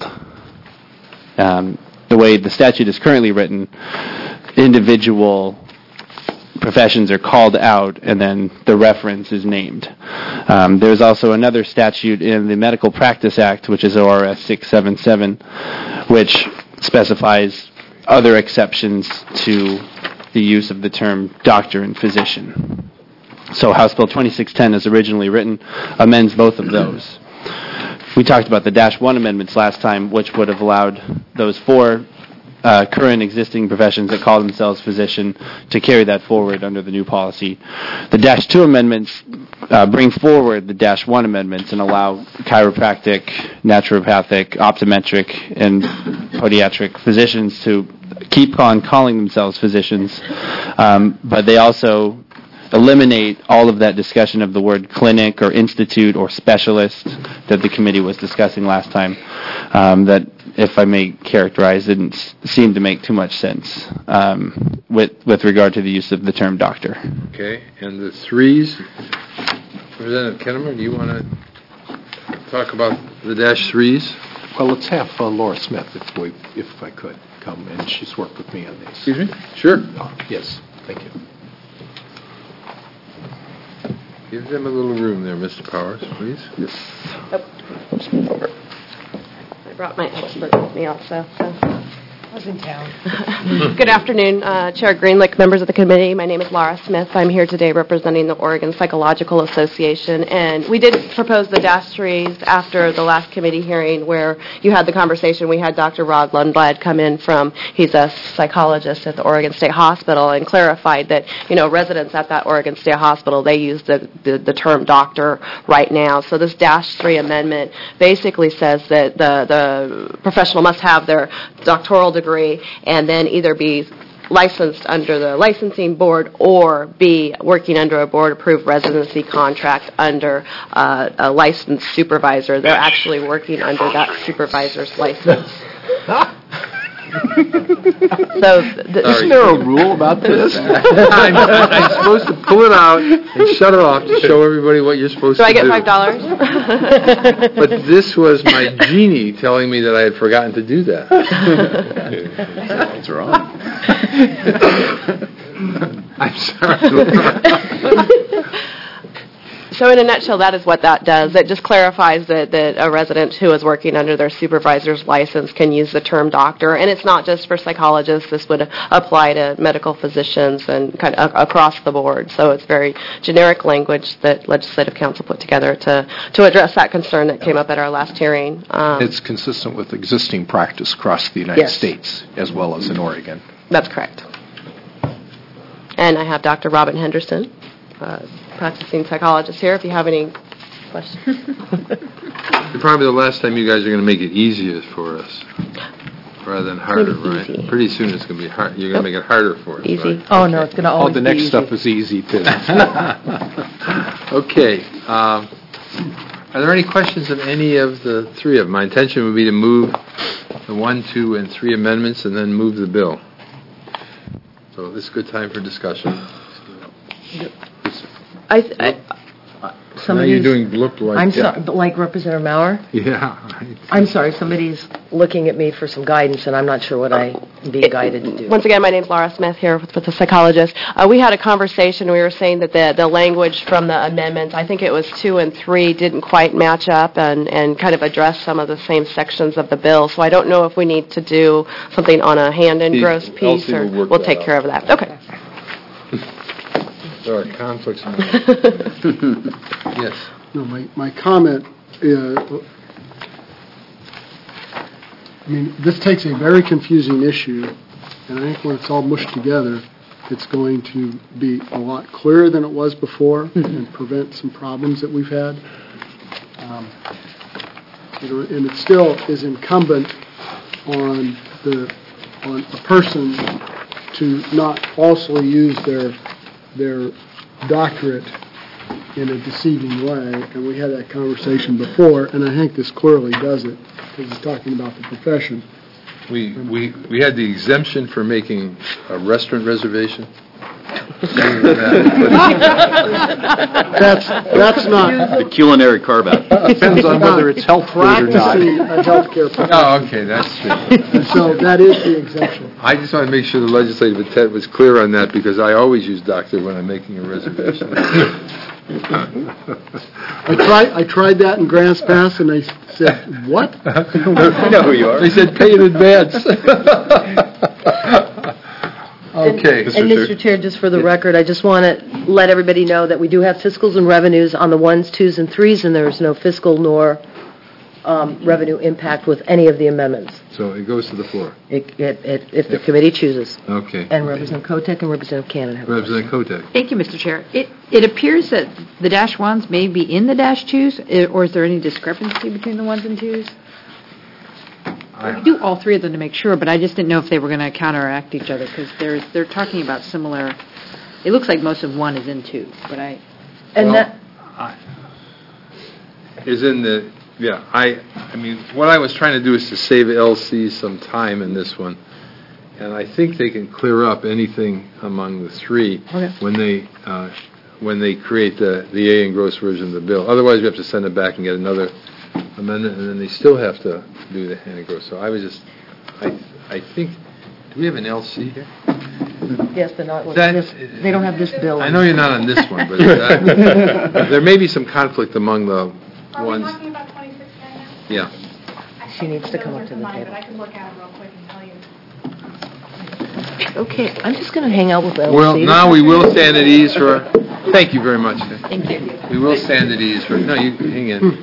The way the statute is currently written, individual professions are called out and then the reference is named. There's also another statute in the Medical Practice Act, which is ORS 677, which specifies other exceptions to the use of the term doctor and physician. So House Bill 2610, as originally written, amends both of those. We talked about the -1 amendments last time, which would have allowed those 4 current existing professions that call themselves physician to carry that forward under the new policy. The -2 amendments bring forward the -1 amendments and allow chiropractic, naturopathic, optometric, and podiatric physicians to keep on calling themselves physicians, but they also eliminate all of that discussion of the word clinic or institute or specialist that the committee was discussing last time, that, if I may characterize, didn't seem to make too much sense with regard to the use of the term doctor. Okay, and the 3s, Representative Kennemer, do you want to talk about the -3s? Well, let's have Laura Smith, if I could, come, and she's worked with me on these. Excuse me? Sure. Yes, thank you. Give them a little room there, Mr. Powers, please. Yes. Let's move over. I brought my expert with me also. So. I was in town. Good afternoon, Chair Greenlick, members of the committee. My name is Laura Smith. I'm here today representing the Oregon Psychological Association, and we did propose the -3s after the last committee hearing where you had the conversation. We had Dr. Rod Lundblad come in he's a psychologist at the Oregon State Hospital, and clarified that, residents at that Oregon State Hospital, they use the term doctor right now. So this -3 amendment basically says that the professional must have their doctoral degree and then either be licensed under the licensing board or be working under a board-approved residency contract under a licensed supervisor. They're actually working under that supervisor's license. So isn't there a rule about this? I'm supposed to pull it out and shut it off to show everybody what you're supposed to do. Do I get $5? But this was my genie telling me that I had forgotten to do that. What's wrong? I'm sorry. So in a nutshell, that is what that does. It just clarifies that a resident who is working under their supervisor's license can use the term doctor. And it's not just for psychologists. This would apply to medical physicians and kind of across the board. So it's very generic language that Legislative Council put together to address that concern that came up at our last hearing. It's consistent with existing practice across the United States as well as in Oregon. That's correct. And I have Dr. Robin Henderson, practicing psychologist here, if you have any questions. Probably the last time you guys are going to make it easier for us rather than harder, right? Easy. Pretty soon it's going to be hard. You're going to make it harder for us. Easy. Right? Oh, no, it's going to always the be next easy. stuff is easy, too. Okay. Are there any questions of any of the 3 of them? My intention would be to move the 1, 2, and 3 amendments and then move the bill. So this is a good time for discussion. Now you're doing look like... I'm sorry, but like Representative Maurer? Yeah. I'm sorry, somebody's looking at me for some guidance, and I'm not sure what I'm being guided to do. Once again, my name's Laura Smith here with the psychologist. We had a conversation. We were saying that the language from the amendments, I think it was 2 and 3, didn't quite match up and kind of address some of the same sections of the bill. So I don't know if we need to do something on a hand-engrossed piece, or we'll take care of that. Okay. There are conflicts in Yes. No, my comment is, this takes a very confusing issue, and I think when it's all mushed together, it's going to be a lot clearer than it was before and prevent some problems that we've had. And it still is incumbent on a person to not falsely use their doctorate in a deceiving way, and we had that conversation before, and I think this clearly does it, because it's talking about the profession. We had the exemption for making a restaurant reservation. That's not the culinary carve-out. Depends on whether it's health food or not. practicing a healthcare profession. Oh, okay, that's true. So that is the exemption. I just want to make sure the legislative intent was clear on that, because I always use doctor when I'm making a reservation. I tried that in Grants Pass, and they said, "What?" I know who you are. They said, "Pay in advance." Okay. And Mr. Chair, just for the record, I just want to let everybody know that we do have fiscals and revenues on the 1s, 2s, and 3s, and there's no fiscal nor revenue impact with any of the amendments, So it goes to the floor. if the committee chooses. Okay. And Representative Kotek and Representative Cannon have a question. Representative Kotek. Thank you, Mr. Chair. It appears that the dash ones may be in the dash twos, or is there any discrepancy between the ones and twos? We do all three of them to make sure, but I just didn't know if they were going to counteract each other, because they're talking about similar, it looks like most of one is in two, but I... And that, Is in the, yeah, I mean, what I was trying to do is to save LC some time in this one. And I think they can clear up anything among the three when they create the A and gross version of the bill. Otherwise, we have to send it back and get another amendment, and then they still have to do the hand and gross. So I was just, I think, do we have an LC here? yes, but not with this, they don't have this bill. I know you're not on this one, but there may be some conflict among the ones. Are we talking about 2610 now? Yeah. She needs to come up to the table. But I can look at it real quick and tell you. Okay, I'm just going to hang out with LC. Well, now we will stand at ease for, thank you very much. Thank you. We will stand at ease for, no, you hang in.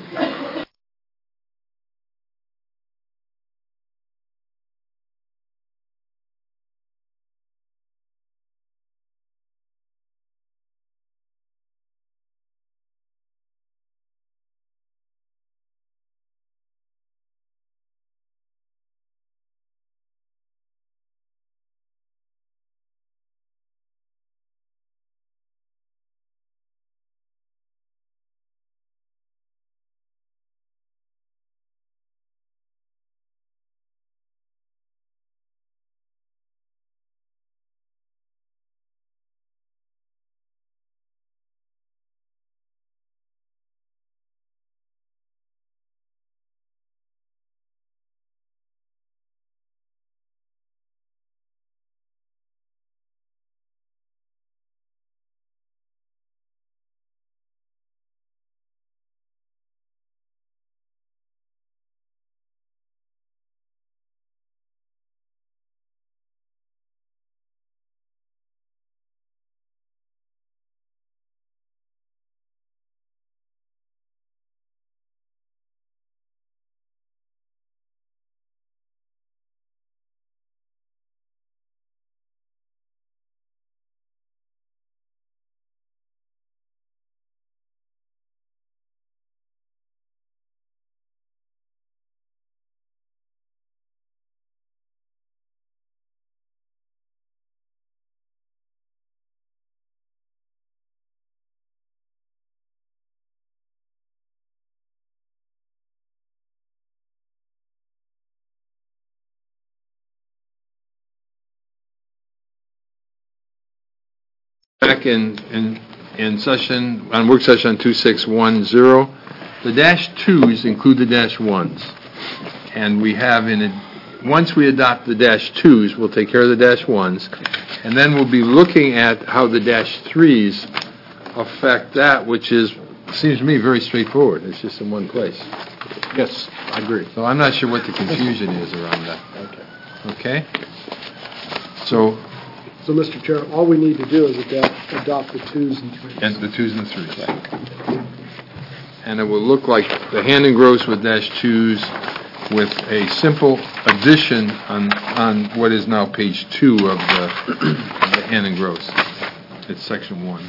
Back in session, on work session on 2610, the dash twos include the dash ones. And we have once we adopt the dash twos, we'll take care of the dash ones. And then we'll be looking at how the dash threes affect that, which seems to me very straightforward. It's just in one place. Yes, I agree. So I'm not sure what the confusion is around that. Okay? So, Mr. Chair, all we need to do is adopt the twos and threes. and the twos and the threes. And it will look like the hand and gross with dash twos with a simple addition on what is now page 2 of the hand and gross. It's section 1.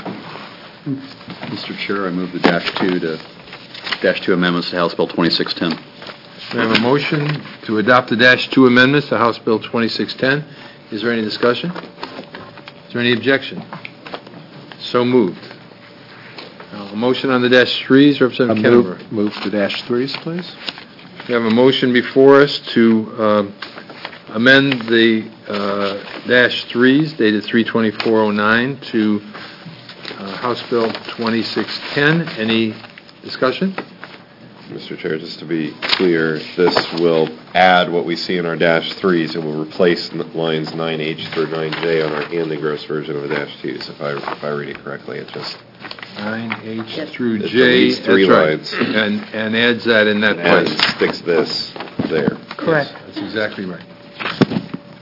Mr. Chair, I move the dash two amendments to House Bill 2610. We have a motion to adopt the dash 2 amendments to House Bill 2610. Is there any discussion? Is there any objection? So moved. A motion on the dash threes, Representative Kennedy. Move the dash threes, please. We have a motion before us to amend the dash threes dated 3/24/09 to House Bill 2610. Any discussion? Mr. Chair, just to be clear, this will add what we see in our dash threes. It will replace lines 9H through 9J on our hand and gross version of a dash twos. If I read it correctly, it just 9H through it J. deletes three that's right. lines And adds that in that and place. sticks this there. Correct. Yes, that's exactly right.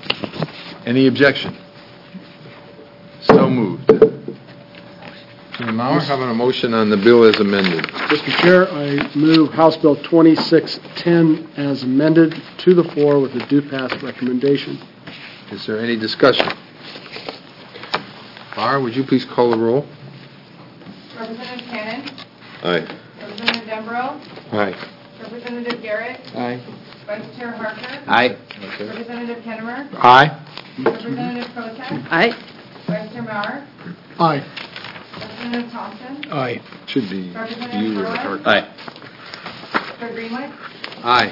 Any objection? So moved. A Mauer. How about a motion on the bill as amended? Mr. Chair, I move House Bill 2610 as amended to the floor with a due pass recommendation. Is there any discussion? Barr, would you please call the roll? Representative Cannon. Aye. Representative Dembro. Aye. Representative Garrett. Aye. Vice Chair Harker. Aye. Representative Kennemer. Aye. Representative Kotek. Aye. Vice Chair Mauer. Aye. Representative Thompson. Aye. Should be Representative you or Burley. Harker. Aye. Chair Greenlight. Aye.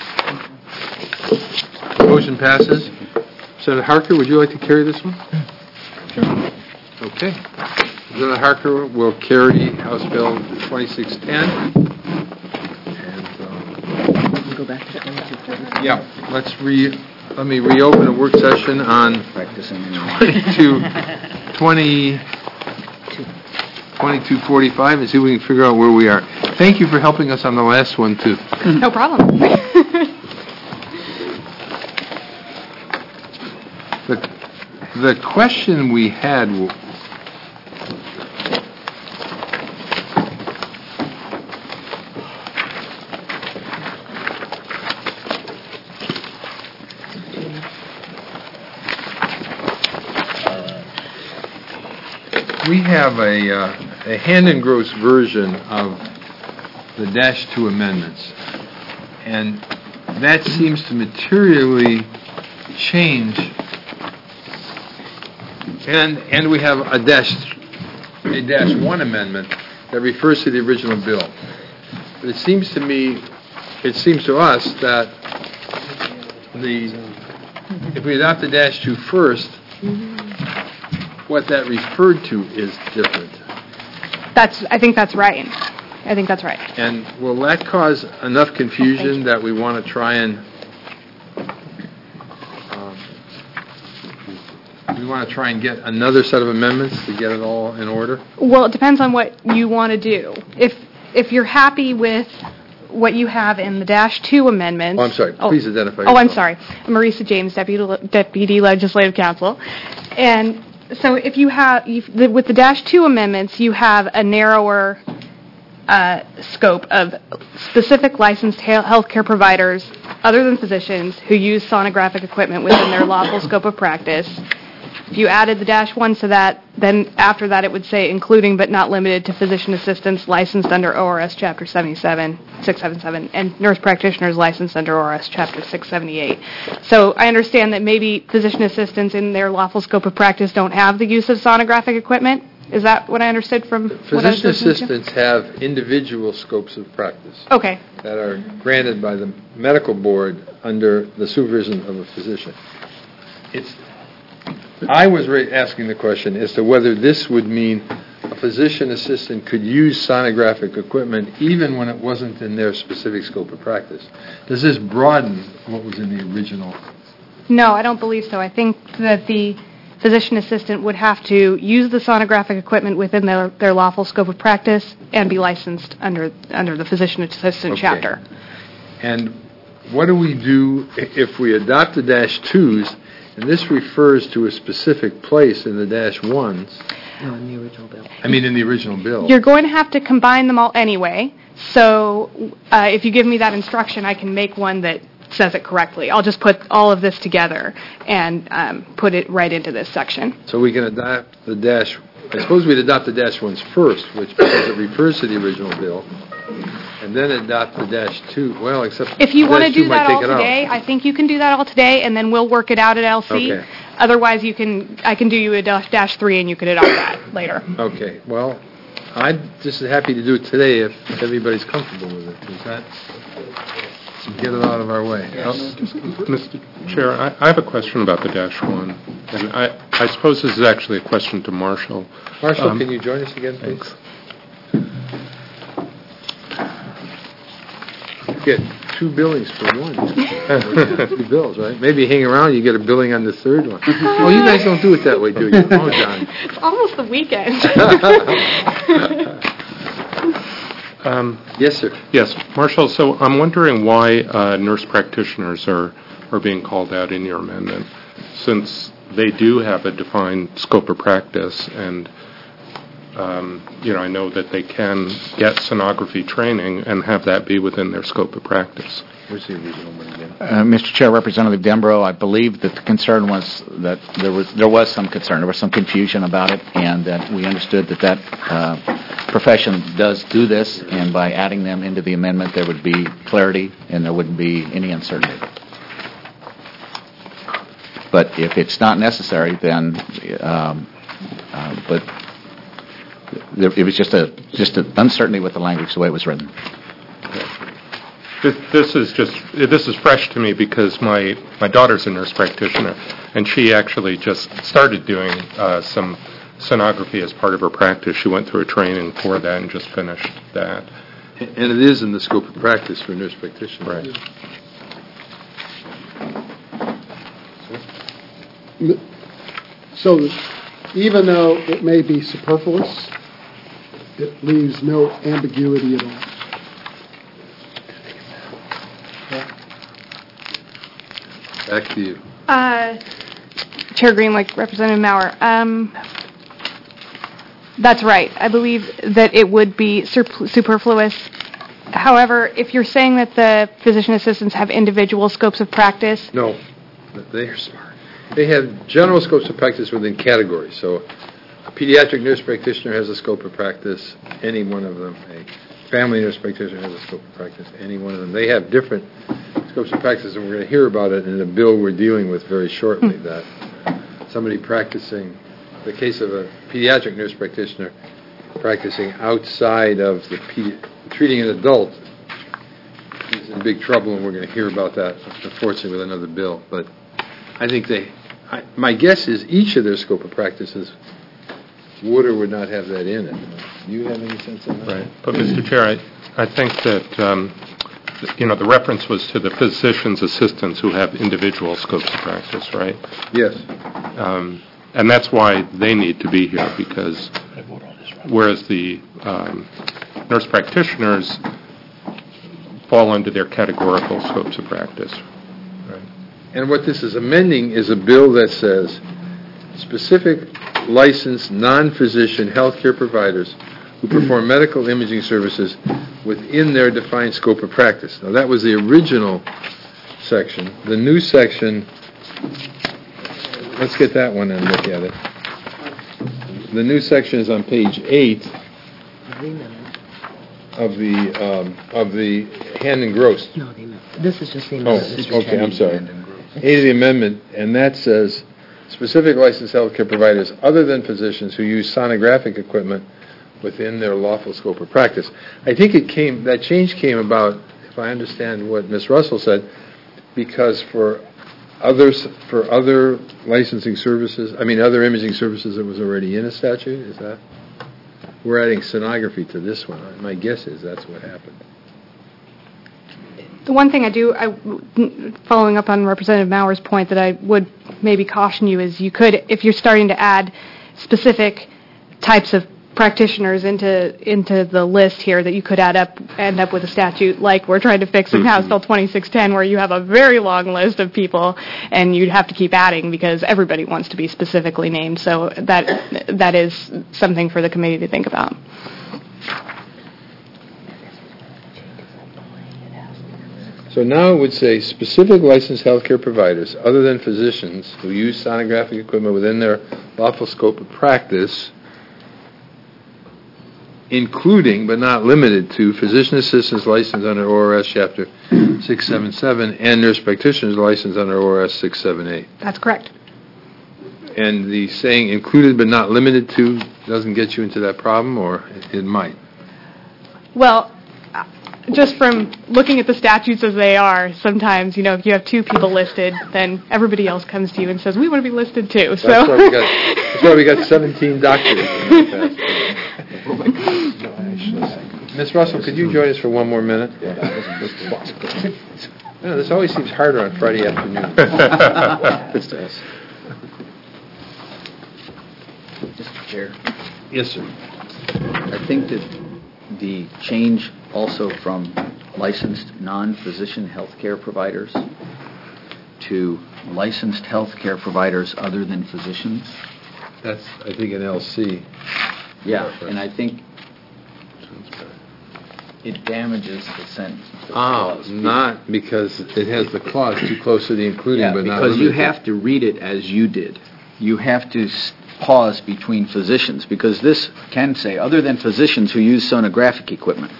Motion passes. Senator Harker, would you like to carry this one? Okay. Senator Harker will carry House Bill 2610. And, Go back to 2240. yeah, let me reopen a work session on 2245 and see if we can figure out where we are. Thank you for helping us on the last one, too. No problem. The question we had... We have a hand-engrossed version of the -2 amendments, and that seems to materially change. And we have a -1 amendment that refers to the original bill. But it seems to us that if we adopt the -2 first, what that referred to is different. I think that's right. And will that cause enough confusion that we want to try and get another set of amendments to get it all in order? Well, it depends on what you want to do. If you're happy with what you have in the -2 amendments... Oh, I'm sorry. Please identify yourself. Oh, I'm sorry. I'm Marisa James, Deputy Legislative Counsel. And so if you have, with the -2 amendments, you have a narrower scope of specific licensed healthcare providers, other than physicians, who use sonographic equipment within their lawful scope of practice. If you added the -1 to that, then after that it would say including but not limited to physician assistants licensed under ORS Chapter 677, and nurse practitioners licensed under ORS Chapter 678. So I understand that maybe physician assistants in their lawful scope of practice don't have the use of sonographic equipment. Is that what I understood from what I was Physician listening to? assistants have individual scopes of practice. Okay. That are granted by the medical board under the supervision of a physician. I was asking the question as to whether this would mean a physician assistant could use sonographic equipment even when it wasn't in their specific scope of practice. Does this broaden what was in the original? No, I don't believe so. I think that the physician assistant would have to use the sonographic equipment within their lawful scope of practice and be licensed under the physician assistant chapter. And what do we do if we adopt the -2s, and this refers to a specific place in the -1s? No, in the original bill. I mean, in the original bill. You're going to have to combine them all anyway. So if you give me that instruction, I can make one that says it correctly. I'll just put all of this together and put it right into this section. So we can adopt the I suppose we'd adopt the -1s first, which because it refers to the original bill, and then adopt the -2. Well, except if you want to do might that take all it out. today, I think you can do that all today, and then we'll work it out at LC. Okay. Otherwise, I can do you a -3, and you can adopt that later. Okay. Well, I'm just happy to do it today if everybody's comfortable with it. Is that get it out of our way? Mr. Chair, I have a question about the -1, and I suppose this is actually a question to Marshall. Marshall, can you join us again, please? Get 2 billings for one. 2 bills, right? Maybe hang around, you get a billing on the 3rd one. Oh, you guys don't do it that way, do you? Oh, John. It's almost the weekend. Yes, sir. Yes, Marshall, so I'm wondering why nurse practitioners are being called out in your amendment, since they do have a defined scope of practice, and I know that they can get sonography training and have that be within their scope of practice. Where's the original one again? Mr. Chair, Representative Dembro, I believe that the concern was that there was some concern, there was some confusion about it, and that we understood that profession does do this, and by adding them into the amendment, there would be clarity and there wouldn't be any uncertainty. But if it's not necessary, then, but it was just an uncertainty with the language, the way it was written. This is fresh to me because my daughter's a nurse practitioner, and she actually just started doing some sonography as part of her practice. She went through a training for that and just finished that. And it is in the scope of practice for a nurse practitioner. Right. So even though it may be superfluous, it leaves no ambiguity at all. Back to you. Chair Greenlick, Representative Maurer. That's right. I believe that it would be superfluous. However, if you're saying that the physician assistants have individual scopes of practice... No, but they are smart. They have general scopes of practice within categories. So a pediatric nurse practitioner has a scope of practice, any one of them. A family nurse practitioner has a scope of practice, any one of them. They have different scopes of practice, and we're going to hear about it in the bill we're dealing with very shortly, that somebody practicing, the case of a pediatric nurse practitioner practicing outside of treating an adult is in big trouble, and we're going to hear about that, unfortunately, with another bill. But I think my guess is each of their scope of practices would or would not have that in it. Do you have any sense of that? Right. But, Mr. Chair, I think that, the reference was to the physician's assistants who have individual scopes of practice, right? Yes. And that's why they need to be here, because whereas the nurse practitioners fall under their categorical scopes of practice. Right. And what this is amending is a bill that says specific licensed non-physician healthcare providers who perform medical imaging services within their defined scope of practice. Now, that was the original section. The new section, let's get that one and look at it. The new section is on page 8 of the hand engrossed. No, this is just the amendment. Oh, okay, I'm sorry. 8 of the amendment, and that says specific licensed healthcare providers other than physicians who use sonographic equipment within their lawful scope of practice. I think that change came about, if I understand what Ms. Russell said, because for other licensing services, other imaging services that was already in a statute, is that? We're adding sonography to this one. My guess is that's what happened. The one thing following up on Representative Maurer's point that I would maybe caution you is you could, if you're starting to add specific types of practitioners into the list here, that you could end up with a statute like we're trying to fix in House Bill 2610, where you have a very long list of people and you'd have to keep adding because everybody wants to be specifically named. So that is something for the committee to think about. So now it would say specific licensed healthcare providers other than physicians who use sonographic equipment within their lawful scope of practice, including but not limited to physician assistants licensed under ORS Chapter 677 and nurse practitioners licensed under ORS 678. That's correct. And the saying included but not limited to doesn't get you into that problem, or it might? Well, just from looking at the statutes as they are, sometimes, if you have 2 people listed, then everybody else comes to you and says, we want to be listed too. So That's why we got 17 doctors. Ms. Russell, could you join us for one more minute? This always seems harder on Friday afternoon. Mr. Chair. Yes, sir. I think that the change also from licensed non-physician healthcare providers to licensed healthcare providers other than physicians. That's, I think, an LC. Yeah, and I think it damages the sentence. Not because it has the clause too close to the including, Yeah, but not because you limited. have to read it as you did. You have to pause between physicians, because this can say, other than physicians who use sonographic equipment.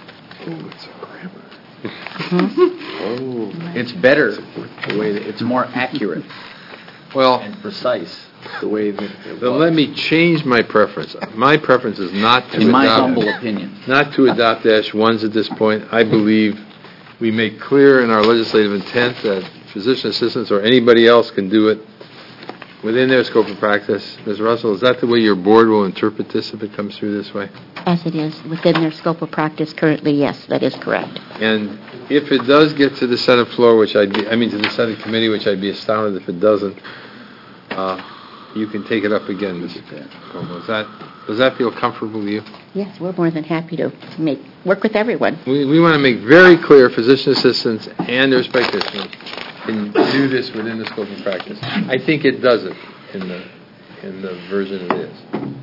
It's better, the way that it's more accurate and precise, the way that it Then was. let me change my preference. My preference is not to In my adopt, humble opinion. not to adopt -1s at this point. I believe we make clear in our legislative intent that physician assistants or anybody else can do it within their scope of practice. Ms. Russell, is that the way your board will interpret this if it comes through this way? As it is within their scope of practice currently, yes, that is correct. And if it does get to the Senate floor, to the Senate committee, which I'd be astounded if it doesn't, you can take it up again, Mr. Cuomo. Does that feel comfortable to you? Yes, we're more than happy to work with everyone. We want to make very clear physician assistants and nurse practitioners can do this within the scope of practice. I think it does it in the version it is.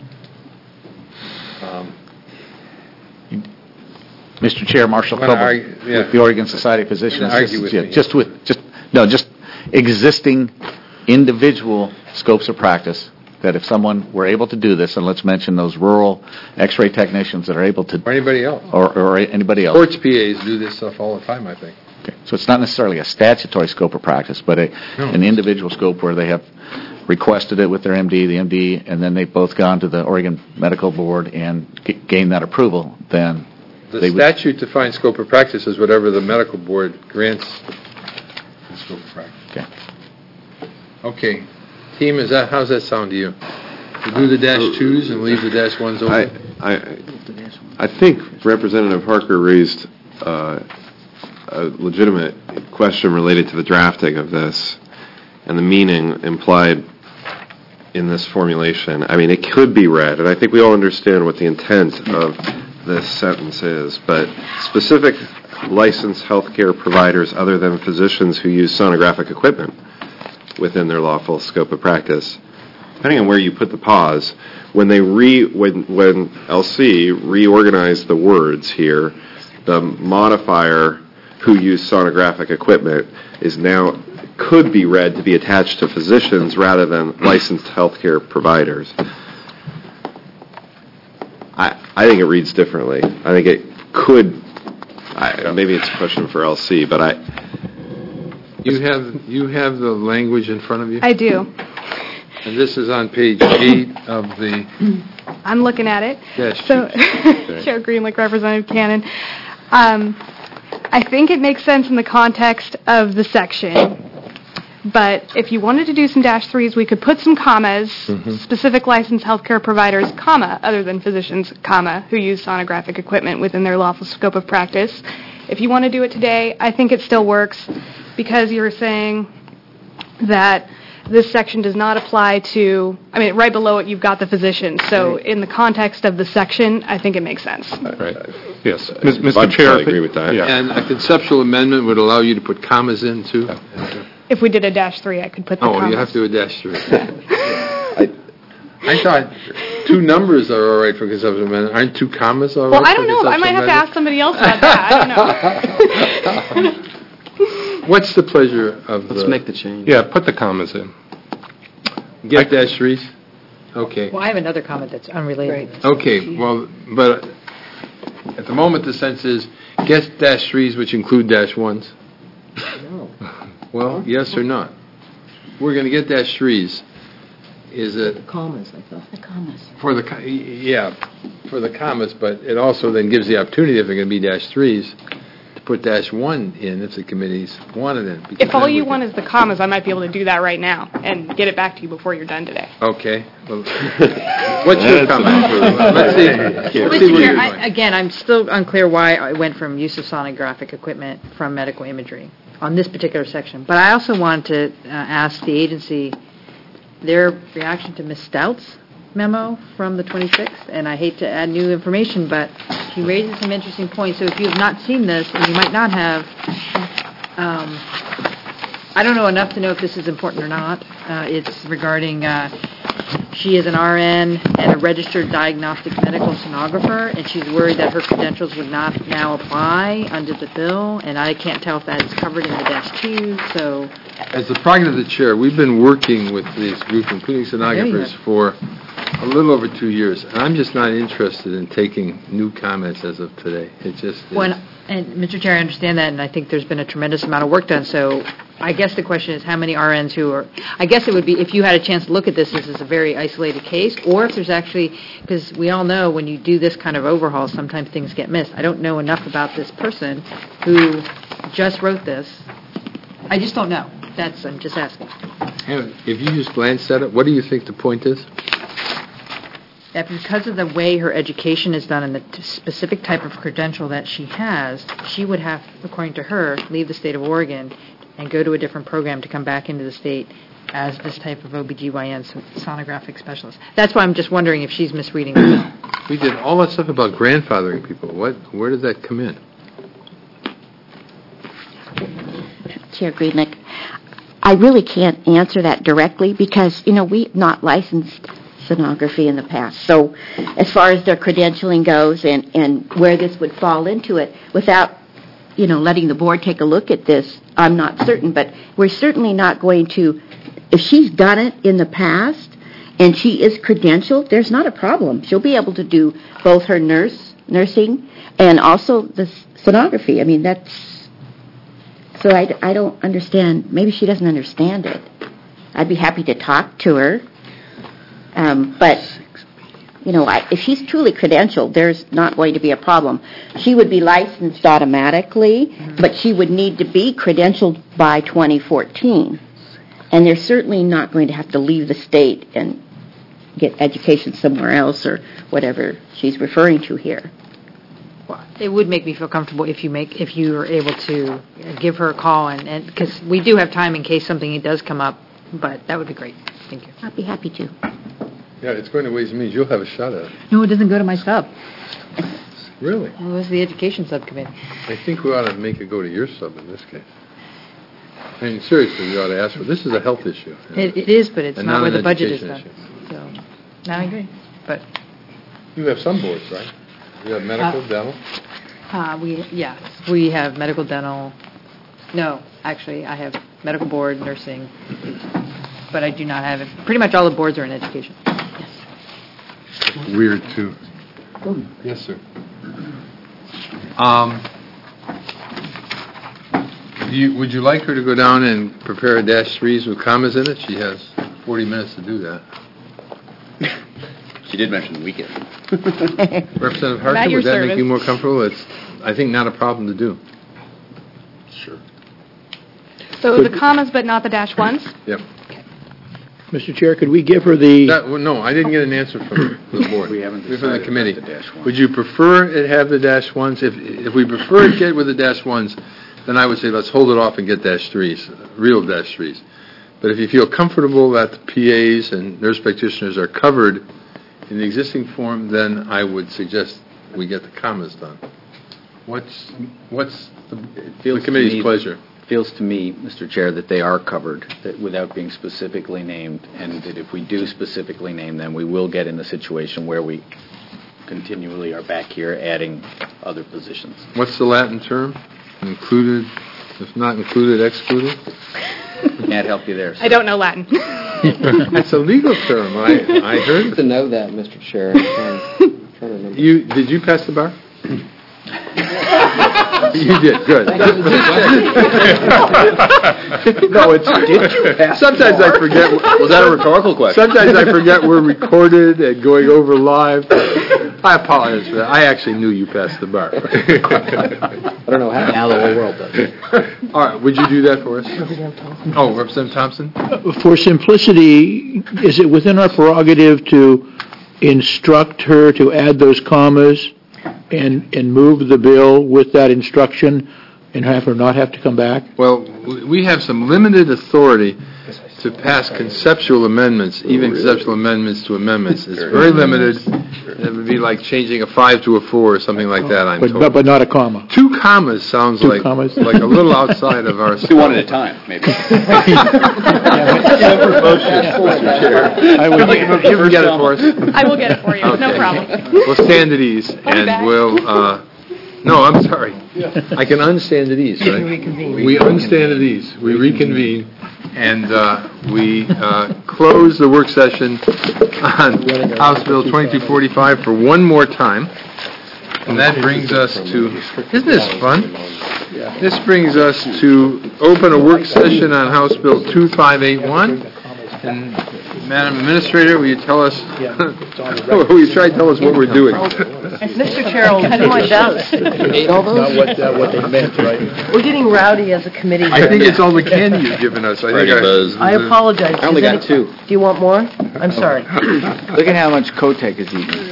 Mr. Chair, Marshall I'm gonna Coble, argue- yeah. with the Oregon Society of Physician You're gonna argue Assistants. with me. Just existing individual scopes of practice, that if someone were able to do this, and let's mention those rural x-ray technicians that are able to... Or anybody else. Or anybody else. Courts PAs do this stuff all the time, I think. Okay. So it's not necessarily a statutory scope of practice, but an individual scope where they have requested it with their MD, the MD, and then they've both gone to the Oregon Medical Board and gained that approval, then The statute defines scope of practice as whatever the medical board grants the scope of practice. Okay. Team, how's that sound to you? To do the -2s and leave the -1s open? I think Representative Harker raised a legitimate question related to the drafting of this and the meaning implied in this formulation. I mean, it could be read, and I think we all understand what the intent of this sentence is, but specific licensed healthcare providers other than physicians who use sonographic equipment within their lawful scope of practice. Depending on where you put the pause, when LC reorganized the words here, the modifier who use sonographic equipment could be read to be attached to physicians rather than licensed healthcare providers. I think it reads differently. I think it could, maybe it's a question for LC, but You have the language in front of you? I do. And this is on page 8 of the... I'm looking at it. Yes. So, Chair Greenlick, Representative Cannon, I think it makes sense in the context of the section. But if you wanted to do some -3s, we could put some commas, specific licensed healthcare providers, comma, other than physicians, comma, who use sonographic equipment within their lawful scope of practice. If you want to do it today, I think it still works because you're saying that this section does not apply to, right below it, you've got the physician. So in the context of the section, I think it makes sense. Right. Yes. Mr. Chair, I agree with that. Yeah. And a conceptual amendment would allow you to put commas in, too? If we did a -3, I could put the commas. Oh, you have to do a -3. I thought 2 numbers are all right for conceptual amendment. Aren't 2 commas all right? Well, I don't know. I might have to ask somebody else about that. I don't know. What's the pleasure of Let's make the change. Yeah, put the commas in. Get -3s? Okay. Well, I have another comment that's unrelated. Okay, well, but at the moment, the sense is get -3s, which include -1s. No. Well, yes or not? We're going to get -3s. Is it Commas, I thought. The commas. for the commas, but it also then gives the opportunity, if they're going to be -3s, to put -1 in if the committees wanted it. If all you want is the commas, I might be able to do that right now and get it back to you before you're done today. Okay. Well, what's your comment? Let's see. Mr. Chair, again, I'm still unclear why I went from use of sonographic equipment from medical imagery on this particular section. But I also want to ask the agency their reaction to Ms. Stout's memo from the 26th. And I hate to add new information, but she raises some interesting points. So if you have not seen this, and you might not have, I don't know enough to know if this is important or not. It's regarding she is an RN and a registered diagnostic medical sonographer, and she's worried that her credentials would not now apply under the bill, and I can't tell if that is covered in the -2, so... As the prerogative of the chair, we've been working with this group, including sonographers, for a little over 2 years, and I'm just not interested in taking new comments as of today. It just is. And Mr. Chair, I understand that, and I think there's been a tremendous amount of work done, so I guess the question is how many RNs who are, I guess it would be, if you had a chance to look at this is a very isolated case, or if there's actually, because we all know when you do this kind of overhaul, sometimes things get missed. I don't know enough about this person who just wrote this. I just don't know. I'm just asking. If you just glanced at it, what do you think the point is? That because of the way her education is done and the specific type of credential that she has, she would have, according to her, leave the state of Oregon and go to a different program to come back into the state as this type of OBGYN sonographic specialist. That's why I'm just wondering if she's misreading the bill. We did all that stuff about grandfathering people. Where does that come in? Chair Greenlick, I really can't answer that directly because, we've not licensed sonography in the past. So as far as their credentialing goes and where this would fall into it, without, letting the board take a look at this, I'm not certain. But we're certainly not going to, if she's done it in the past and she is credentialed, there's not a problem. She'll be able to do both her nursing and also the sonography. I mean, so I don't understand. Maybe she doesn't understand it. I'd be happy to talk to her. But, if she's truly credentialed, there's not going to be a problem. She would be licensed automatically, but she would need to be credentialed by 2014. And they're certainly not going to have to leave the state and get education somewhere else or whatever she's referring to here. It would make me feel comfortable if you were able to give her a call, and because we do have time in case something does come up, but that would be great. Thank you. I'd be happy to. Yeah, it's going to Ways and Means. You'll have a shot at it. No, it doesn't go to my sub. Really? It was the education subcommittee. I think we ought to make it go to your sub in this case. I mean, seriously, we ought to ask her. This is a health issue. It is, but it's not where the budget is education done. So, I agree. But you have some boards, right? You have medical, dental? We have medical, dental. No, actually, I have medical board, nursing, but I do not have it. Pretty much all the boards are in education. Yes. Weird, too. Yes, sir. Would you like her to go down and prepare a -3s with commas in it? She has 40 minutes to do that. She did mention the weekend. Representative Harkin, would that make you more comfortable? It's, I think, not a problem to do. Sure. So the commas but not the -1s? Yep. Mr. Chair, could we give her the... No, I didn't get an answer from the board. We haven't From the committee. the -1s. Would you prefer it have the -1s? If we prefer it get with the -1s, then I would say let's hold it off and get -3s, real -3s. But if you feel comfortable that the PAs and nurse practitioners are covered in the existing form, then I would suggest we get the commas done. What's the committee's pleasure? It feels to me, Mr. Chair, that they are covered without being specifically named, and that if we do specifically name them, we will get in the situation where we continually are back here adding other positions. What's the Latin term? Included, if not included, excluded? Can't help you there, sir. I don't know Latin. It's a legal term. I heard to know that, Mr. Chair. I'm trying to remember. Did you pass the bar? You did, good. No, it's did you pass Sometimes I forget. Was that a rhetorical question? Sometimes I forget we're recorded and going over live. I apologize for that. I actually knew you passed the bar. I don't know how. Now the whole world does. All right, would you do that for us? Oh, Representative Thompson? For simplicity, is it within our prerogative to instruct her to add those commas and move the bill with that instruction and have her not have to come back? Well, we have some limited authority to pass conceptual amendments, even conceptual amendments to amendments. It's very limited. It would be like changing a 5 to a 4 or something like that, I'm told. But not a comma. 2 commas sounds like a little outside of our... Do one at a time, maybe. I would you can get it for us. I will get it for you, no problem. We'll stand at ease, and we'll... no, I'm sorry. I can unstand at ease, right? We unstand at ease. We reconvene, and we close the work session on House Bill 2245 for one more time. And that brings us to... Isn't this fun? This brings us to open a work session on House Bill 2581. And Madam Administrator, will you tell us, will you try to tell us what we're doing? Mr. Chair, I'll do my best. Not what they meant, right? We're getting rowdy as a committee. I think it's all the candy you've given us. I apologize. I only got 2. Do you want more? I'm sorry. Look at how much Kotek is eating.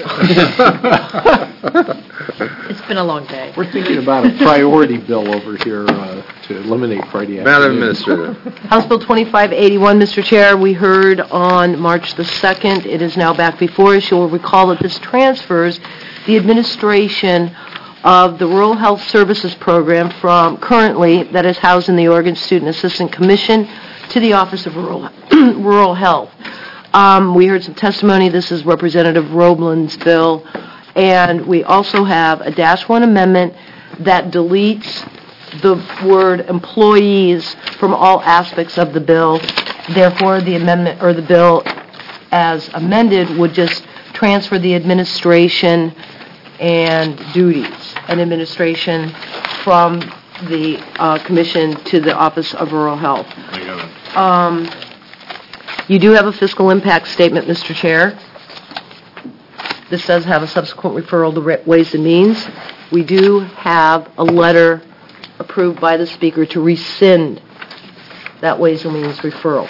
It's been a long day. We're thinking about a priority bill over here to eliminate Friday afternoon. Madam Administrator. House Bill 2581, Mr. Chair, we heard on March the 2nd. It is now back before us. You'll recall that this transfers the administration of the Rural Health Services Program from currently, that is housed in the Oregon Student Assistance Commission, to the Office of Rural Health. We heard some testimony. This is Representative Roblin's bill. And we also have a -1 amendment that deletes the word employees from all aspects of the bill. Therefore, the amendment or the bill as amended would just transfer the administration and duties and administration from the commission to the Office of Rural Health. You do have a fiscal impact statement, Mr. Chair. This does have a subsequent referral to Ways and Means. We do have a letter approved by the Speaker to rescind that Ways and Means referral.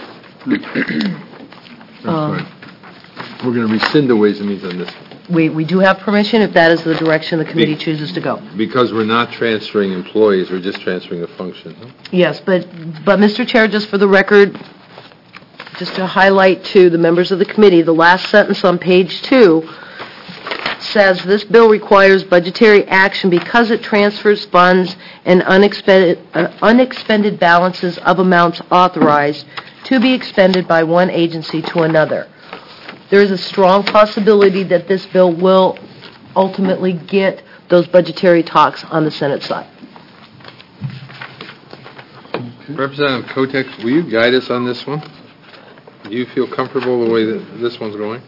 We're going to rescind the Ways and Means on this. We do have permission if that is the direction the committee chooses to go. Because we're not transferring employees, we're just transferring a function. Huh? Yes, but Mr. Chair, just for the record, just to highlight to the members of the committee, the last sentence on page 2 says this bill requires budgetary action because it transfers funds and unexpended balances of amounts authorized to be expended by one agency to another. There is a strong possibility that this bill will ultimately get those budgetary talks on the Senate side. Representative Kotek, will you guide us on this one? Do you feel comfortable the way that this one's going?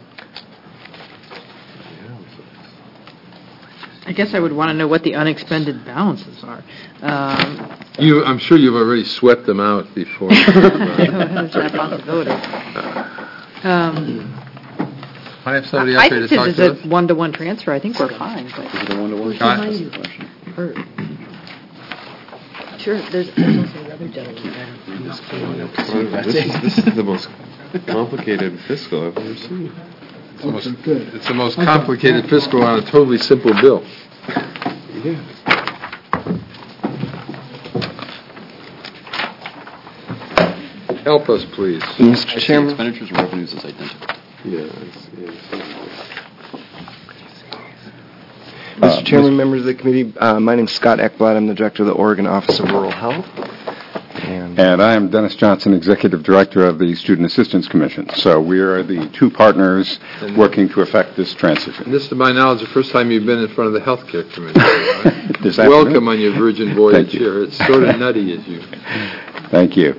I guess I would want to know what the unexpended balances are. I'm sure you've already swept them out before. There's that possibility. I have somebody up there to talk to us. I think this is a one-to-one transfer. I think we're fine. But Is it a one-to-one? Sure, there's also another gentleman there. This is the most complicated fiscal I've ever seen. It's the most complicated fiscal on a totally simple bill. Yeah. Help us, please. Mr. Chairman. Expenditures and revenues is identical. Mr. Chairman, members of the committee, my name is Scott Ekblad. I'm the director of the Oregon Office of Rural Health. And I am Dennis Johnson, Executive Director of the Student Assistance Commission. So we are the two partners working to effect this transition. And this, to my knowledge, the first time you've been in front of the Healthcare Committee. Right? This Welcome on your Virgin Voyage here. It's sort of nutty as you... Thank you.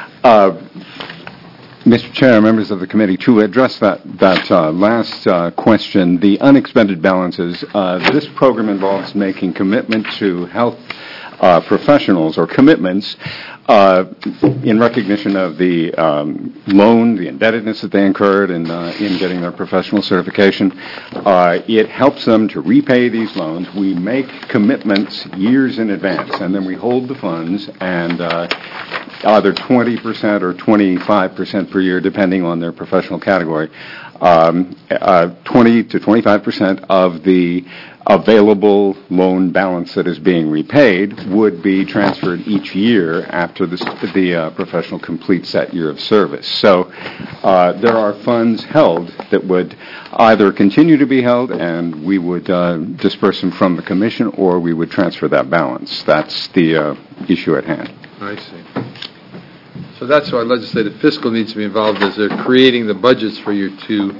Mr. Chair, members of the committee, to address that last question, the unexpended balances, this program involves making commitment to health professionals or commitments in recognition of the loan, the indebtedness that they incurred in getting their professional certification. It helps them to repay these loans. We make commitments years in advance, and then we hold the funds, and either 20% or 25% per year, depending on their professional category, 20 to 25% of the available loan balance that is being repaid would be transferred each year after after the professional completes that year of service. So there are funds held that would either continue to be held, and we would disperse them from the commission, or we would transfer that balance. That's the issue at hand. I see. So that's why legislative fiscal needs to be involved, as they're creating the budgets for your two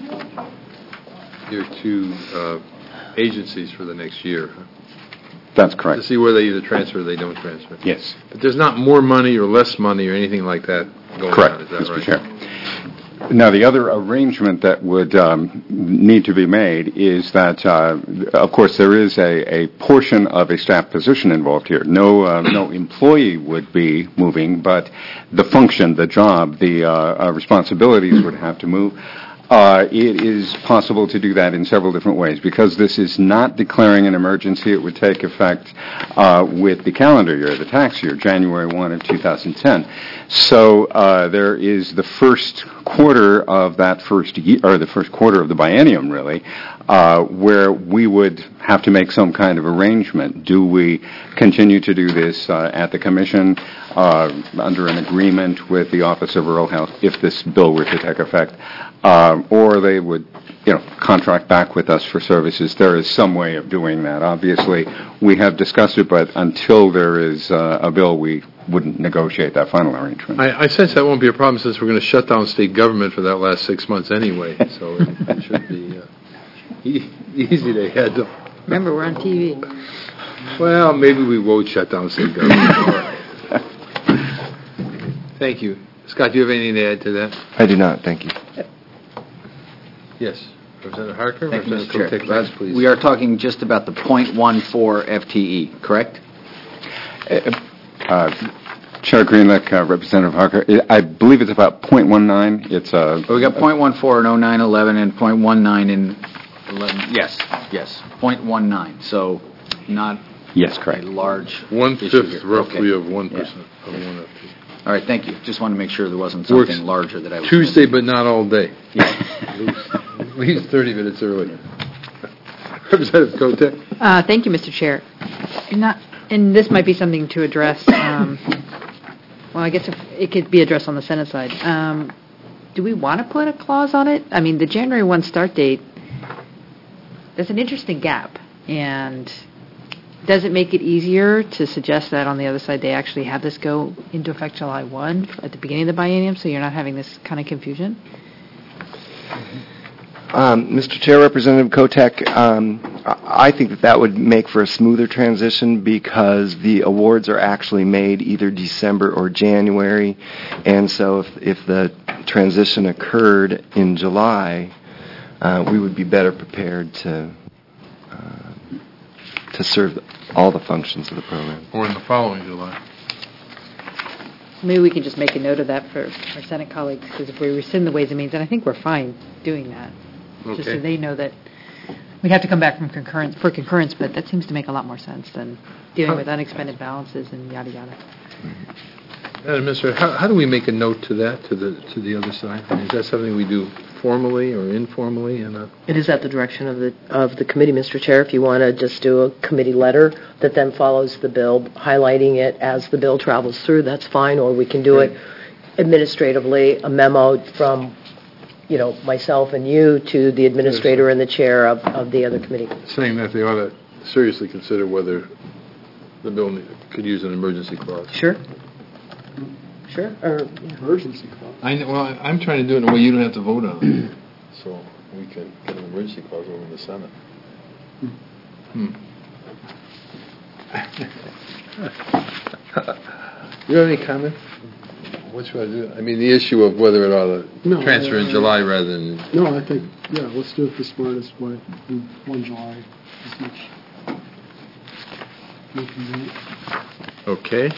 agencies for the next year. That's correct. To see where they either transfer or they don't transfer. Yes. But there's not more money or less money or anything like that going Correct, on, is that Mr. right? Chair. Now, the other arrangement that would need to be made is that, of course, there is a portion of a staff position involved here. No employee would be moving, but the function, the job, the responsibilities would have to move. It is possible to do that in several different ways. Because this is not declaring an emergency, it would take effect with the calendar year, the tax year, January 1 of 2010. So there is the first quarter of that first year, or the first quarter of the biennium, really, where we would have to make some kind of arrangement. Do we continue to do this at the commission under an agreement with the Office of Rural Health if this bill were to take effect? Or they would, contract back with us for services. There is some way of doing that. Obviously, we have discussed it, but until there is a bill, we wouldn't negotiate that final arrangement. I sense that won't be a problem, since we're going to shut down state government for that last 6 months anyway. So it should be easy to handle. Remember, we're on TV. Well, maybe we won't shut down state government. All right. Thank you. Scott, do you have anything to add to that? I do not, thank you. Yes. Representative Harker? Thank you, Mr. Chair. Representative Kotek, please. We are talking just about the .14 FTE, correct? Chair Greenlick, Representative Harker, I believe it's about .19. It's we got .14 in 0911 and .19 in 11. Yes, .19. So not correct. a large One-fifth roughly Okay. of 1%. Yeah. Of 1 FTE. All right, thank you. Just wanted to make sure there wasn't something larger that I was Tuesday, but not all day. Yeah. At least 30 minutes early. Representative Kotek? Thank you, Mr. Chair. And this might be something to address, well, I guess it could be addressed on the Senate side. Do we want to put a clause on it? I mean, the January 1 start date, there's an interesting gap. And does it make it easier to suggest that on the other side they actually have this go into effect July 1 at the beginning of the biennium, so you're not having this kind of confusion? Mr. Chair, Representative Kotek, I think that would make for a smoother transition, because the awards are actually made either December or January, and so if the transition occurred in July, we would be better prepared to serve all the functions of the program. Or in the following July. Maybe we can just make a note of that for our Senate colleagues, because if we rescind the Ways and Means, and I think we're fine doing that, just so they know that we have to come back from concurrence, but that seems to make a lot more sense than dealing with unexpended balances and yada yada. Madam Minister, how do we make a note to that, to the other side? I mean, is that something we do formally or informally? It is at the direction of the committee, Mr. Chair. If you want to just do a committee letter that then follows the bill, highlighting it as the bill travels through, that's fine. Or we can do it administratively, a memo from, myself and you to the administrator and the chair of the other committee. Saying that they ought to seriously consider whether the bill could use an emergency clause. Sure. Or emergency clause. I'm trying to do it in a way you don't have to vote on it, so we can get an emergency clause over in the Senate. You have any comment? What should I do? I mean, the issue of whether it ought to transfer in July rather than... No, I think, let's do it the smartest way, in 1 July, as much we can do. Okay.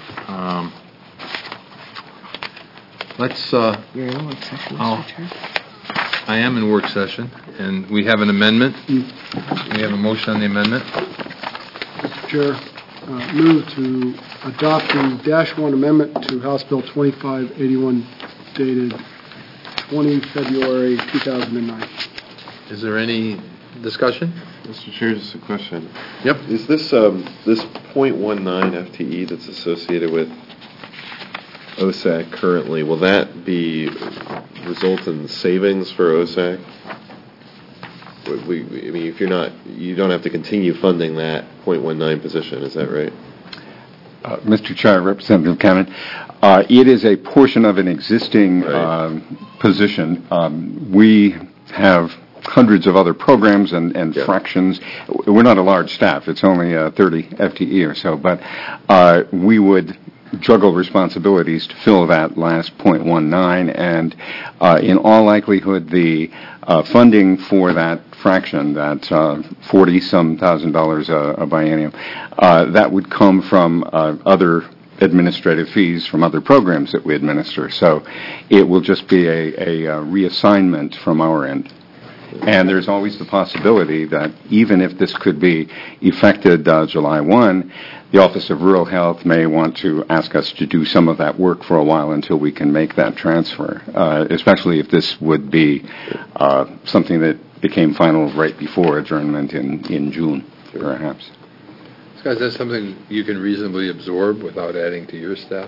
Let's... You're in work session, Mr. Chair. I am in work session, and we have an amendment. We have a motion on the amendment. Mr. Chair, move to adopt the -1 amendment to House Bill 2581, dated 20 February 2009. Is there any discussion? Mr. Chair, just a question. Yep. Is this this .19 FTE that's associated with OSAC currently, will that result in savings for OSAC? I mean, if you don't have to continue funding that .19 position, is that right? Mr. Chair, Representative Cannon, it is a portion of an existing position. We have hundreds of other programs and fractions. We're not a large staff. It's only 30 FTE or so, but we would juggle responsibilities to fill that last .19, and in all likelihood, the funding for that fraction, that $40-some thousand a biennium, that would come from other administrative fees from other programs that we administer. So it will just be a reassignment from our end. And there's always the possibility that even if this could be effected July 1, the Office of Rural Health may want to ask us to do some of that work for a while until we can make that transfer, especially if this would be something that became final right before adjournment in June, perhaps. Scott, is that something you can reasonably absorb without adding to your staff?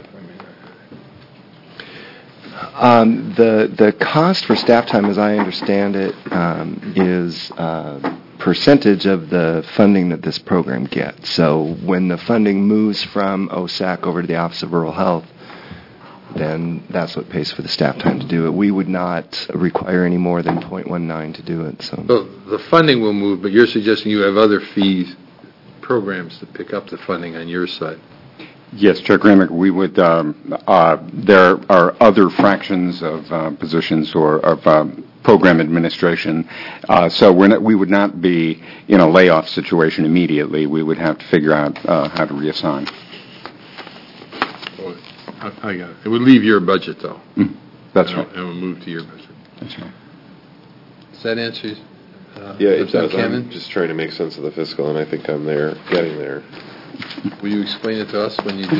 The cost for staff time, as I understand it, is percentage of the funding that this program gets. So when the funding moves from OSAC over to the Office of Rural Health, then that's what pays for the staff time to do it. We would not require any more than .19 to do it. So the funding will move, but you're suggesting you have other fees programs to pick up the funding on your side. Yes, Chair Gramick, we would. There are other fractions of positions or of program administration, so we would not be in a layoff situation immediately. We would have to figure out how to reassign. I got it. It would leave your budget, though. That's right. And would move to your budget. That's right. Does that answer you? Yeah, it does. I'm just trying to make sense of the fiscal, and I think I'm getting there. Will you explain it to us when you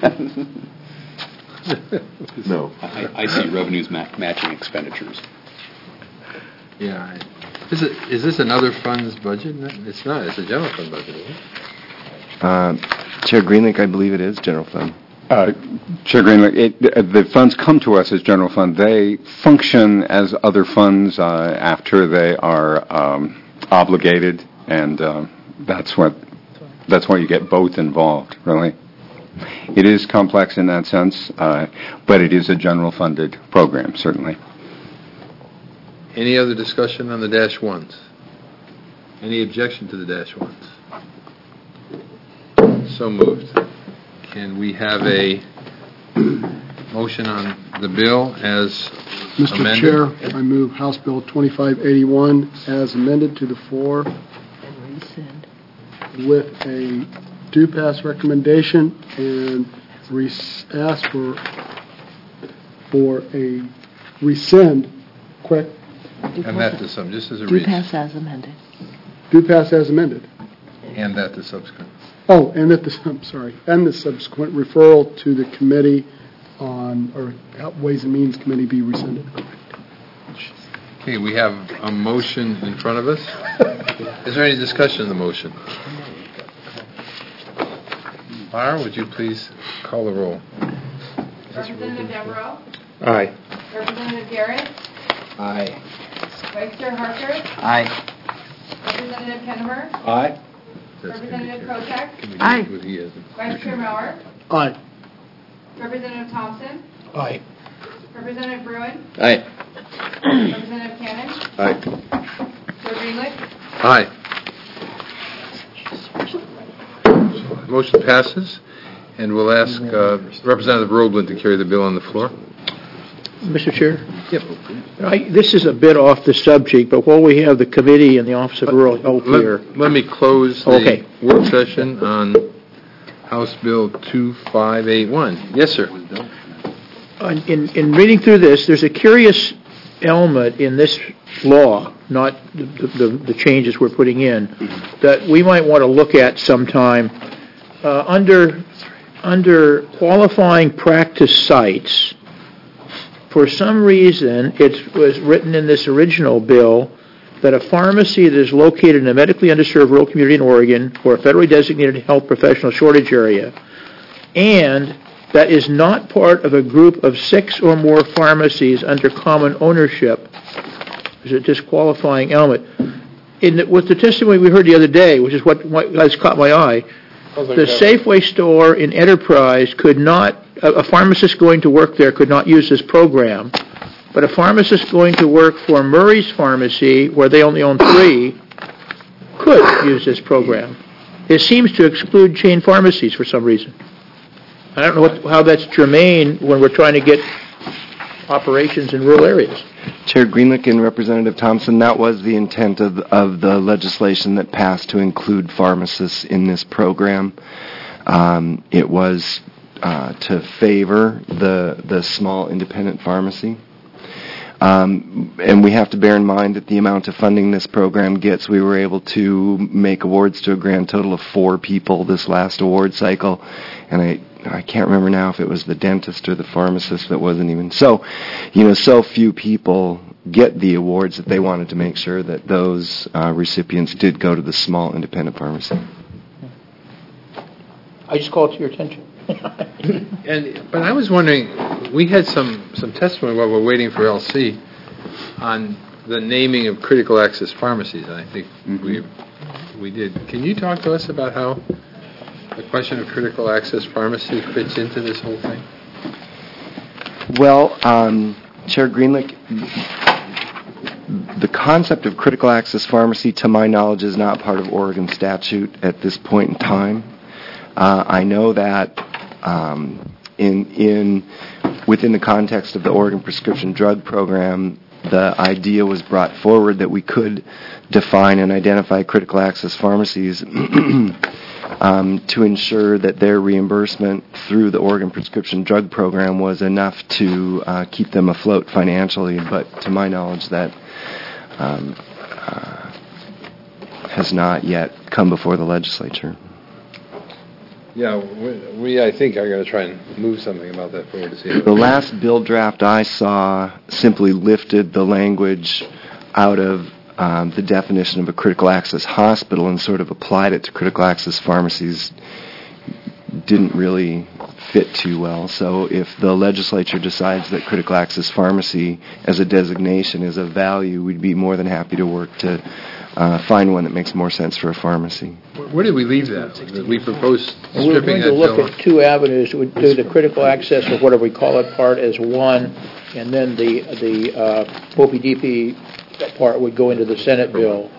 do? No. I see revenues matching expenditures. Yeah. Is this another fund's budget? It's not. It's a general fund budget, isn't it? Chair Greenlink, I believe it is general fund. Chair Greenlink, the funds come to us as general fund. They function as other funds after they are obligated, and that's why you get both involved, really. It is complex in that sense, but it is a general funded program, certainly. Any other discussion on the -1s? Any objection to the -1s? So moved. Can we have a motion on the bill as Mr. amended? Chair, I move House Bill 2581 as amended to the floor with a do-pass recommendation and ask for a rescind, quick. And that to some, just as a Do pass as amended. Do pass as amended. And that to subsequent. Oh, and the subsequent referral to the committee or Ways and Means Committee be rescinded. Okay, we have a motion in front of us. Is there any discussion on the motion? Lara, would you please call the roll? Representative Devereaux? Aye. Representative Garrett? Aye. Vice Chair Harker? Aye. Representative Kennemer? Aye. Representative Kotek? Aye. Vice Chair Maurer? Aye. Representative Thompson? Aye. Representative Bruin? Aye. Representative Cannon? Aye. Chair Greenlick? Aye. Motion passes, and we'll ask Representative Roeblen to carry the bill on the floor. Mr. Chair? Yep. This is a bit off the subject, but while we have the committee and the Office of Rural Health here... Let me close the work session on House Bill 2581. Yes, sir. In reading through this, there's a curious element in this law, not the changes we're putting in, that we might want to look at sometime. Under qualifying practice sites, for some reason, it was written in this original bill that a pharmacy that is located in a medically underserved rural community in Oregon or a federally designated health professional shortage area and that is not part of a group of 6 or more pharmacies under common ownership is a disqualifying element. With the testimony we heard the other day, which is what has caught my eye, the Safeway store in Enterprise could not, a pharmacist going to work there could not use this program, but a pharmacist going to work for Murray's Pharmacy, where they only own 3, could use this program. It seems to exclude chain pharmacies for some reason. I don't know how that's germane when we're trying to get operations in rural areas. Chair Greenlick and Representative Thompson, that was the intent of the legislation that passed to include pharmacists in this program. It was to favor the small independent pharmacy. And we have to bear in mind that the amount of funding this program gets, we were able to make awards to a grand total of 4 people this last award cycle. And I can't remember now if it was the dentist or the pharmacist that wasn't even. So, so few people get the awards that they wanted to make sure that those recipients did go to the small independent pharmacy. I just call it to your attention. But I was wondering, we had some testimony while we're waiting for LC on the naming of critical access pharmacies, and I think we did. Can you talk to us about how the question of critical access pharmacy fits into this whole thing? Well, Chair Greenlick, the concept of critical access pharmacy, to my knowledge, is not part of Oregon statute at this point in time. I know that within the context of the Oregon Prescription Drug Program, the idea was brought forward that we could define and identify critical access pharmacies to ensure that their reimbursement through the Oregon Prescription Drug Program was enough to keep them afloat financially. But to my knowledge, that has not yet come before the legislature. Yeah, we I think are going to try and move something about that forward to see. The last bill draft I saw simply lifted the language out of the definition of a critical access hospital and sort of applied it to critical access pharmacies. Didn't really fit too well. So if the legislature decides that critical access pharmacy as a designation is of value, we'd be more than happy to work to find one that makes more sense for a pharmacy. Where did we leave that? We proposed We're stripping going to that look bill. at 2 avenues. We'd do the critical access, or whatever we call it, part as one, and then the OPDP part would go into the Senate bill.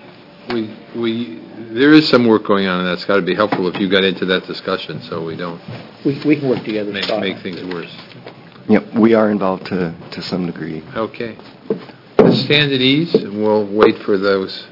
There is some work going on, and that's got to be helpful if you got into that discussion, so we don't We can work together. make things worse. Yep, we are involved to some degree. Okay. Let's stand at ease, and we'll wait for those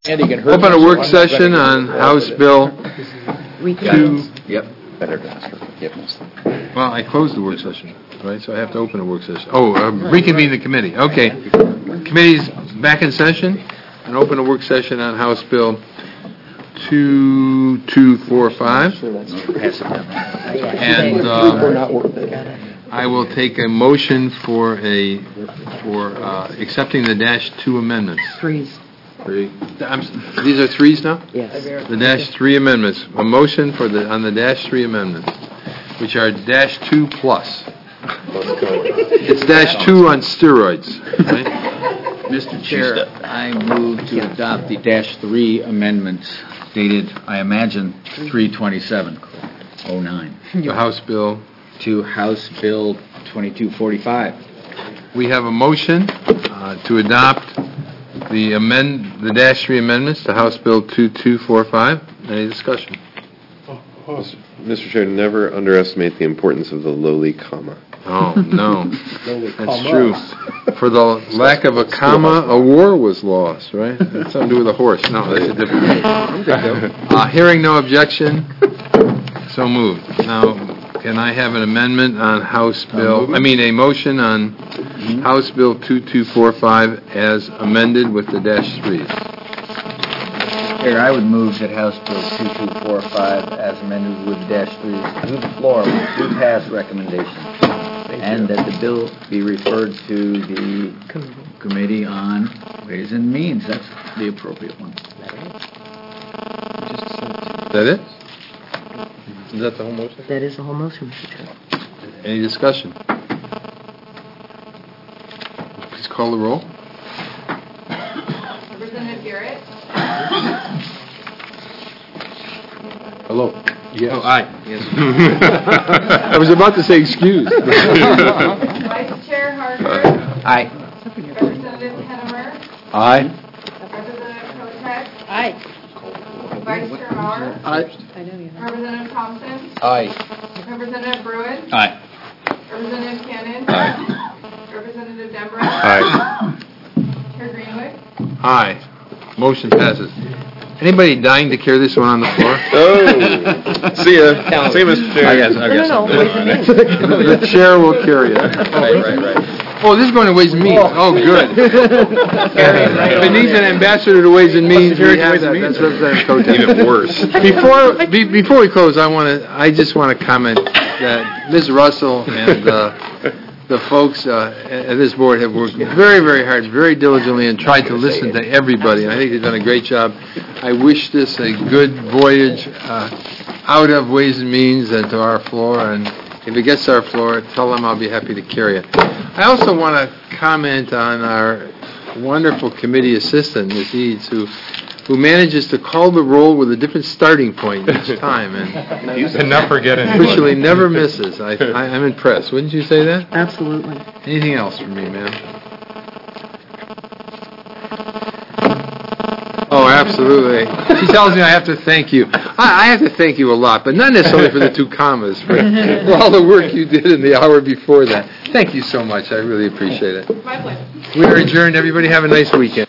Andy can hurt Open a me, so work I'm not session ready. on House Bill 2. Yep. Better to ask for forgiveness. Well, I closed the work session, right, so I have to open a work session. Reconvene the committee, okay. Committee's back in session, and open a work session on House Bill 2245. And I will take a motion for accepting the -2 amendments. Threes. These are threes now? Yes. The -3 amendments. A motion on the -3 amendments, which are -2 plus. It's -2 on steroids, right? Mr. Chair, I move to adopt the -3 amendments dated, I imagine, 3/27/09. The House Bill. To House Bill 2245. We have a motion to adopt the -3 amendments to House Bill 2245. Any discussion? Mr. Chair, never underestimate the importance of the lowly comma. Oh, no. That's true. For the lack of a comma, a war was lost, right? That's something to do with a horse. No, that's a different thing. Hearing no objection, so moved. Now, can I have an amendment on a motion on House Bill 2245 as amended with the -3s? Chair, I would move that House Bill 2245 as amended with -3s to the floor with two pass recommendations, and that the bill be referred to the Committee on Ways and Means. That's the appropriate one. Is that it? Is that the whole motion? That is the whole motion, Mr. Chair. Any discussion? Please call the roll. Representative Garrett. Hello. Yes. Oh, aye. Yes. I was about to say excuse. Vice Chair Harker. Aye. Representative Hennemer. Aye. Representative Kotek. Aye. Vice Chair Mauer. Aye. Representative Thompson. Aye. Representative Bruin. Aye. Representative Cannon. Aye. Representative Denbrock. Aye. Chair Greenwood. Aye. Motion passes. Anybody dying to carry this one on the floor? Oh, see ya. See you, Mr. Chair. I guess. No. The chair will carry it. Right. Oh, this is going to Ways and Means. Oh, good. If it needs an ambassador to Ways and Means, we have that. That's Representative Kotek. Even worse. Before we close, I just want to comment that Ms. Russell and the folks at this board have worked very, very hard, very diligently, and tried to listen to everybody. And I think they've done a great job. I wish this a good voyage out of Ways and Means and to our floor. And if it gets to our floor, tell them I'll be happy to carry it. I also want to comment on our wonderful committee assistant, Ms. Eads, who manages to call the roll with a different starting point each time, and not forget it. virtually never misses. I'm impressed. Wouldn't you say that? Absolutely. Anything else from me, ma'am? Oh, absolutely. She tells me I have to thank you. I have to thank you a lot, but not necessarily for the 2 commas, for all the work you did in the hour before that. Thank you so much. I really appreciate it. My pleasure. We are adjourned. Everybody have a nice weekend.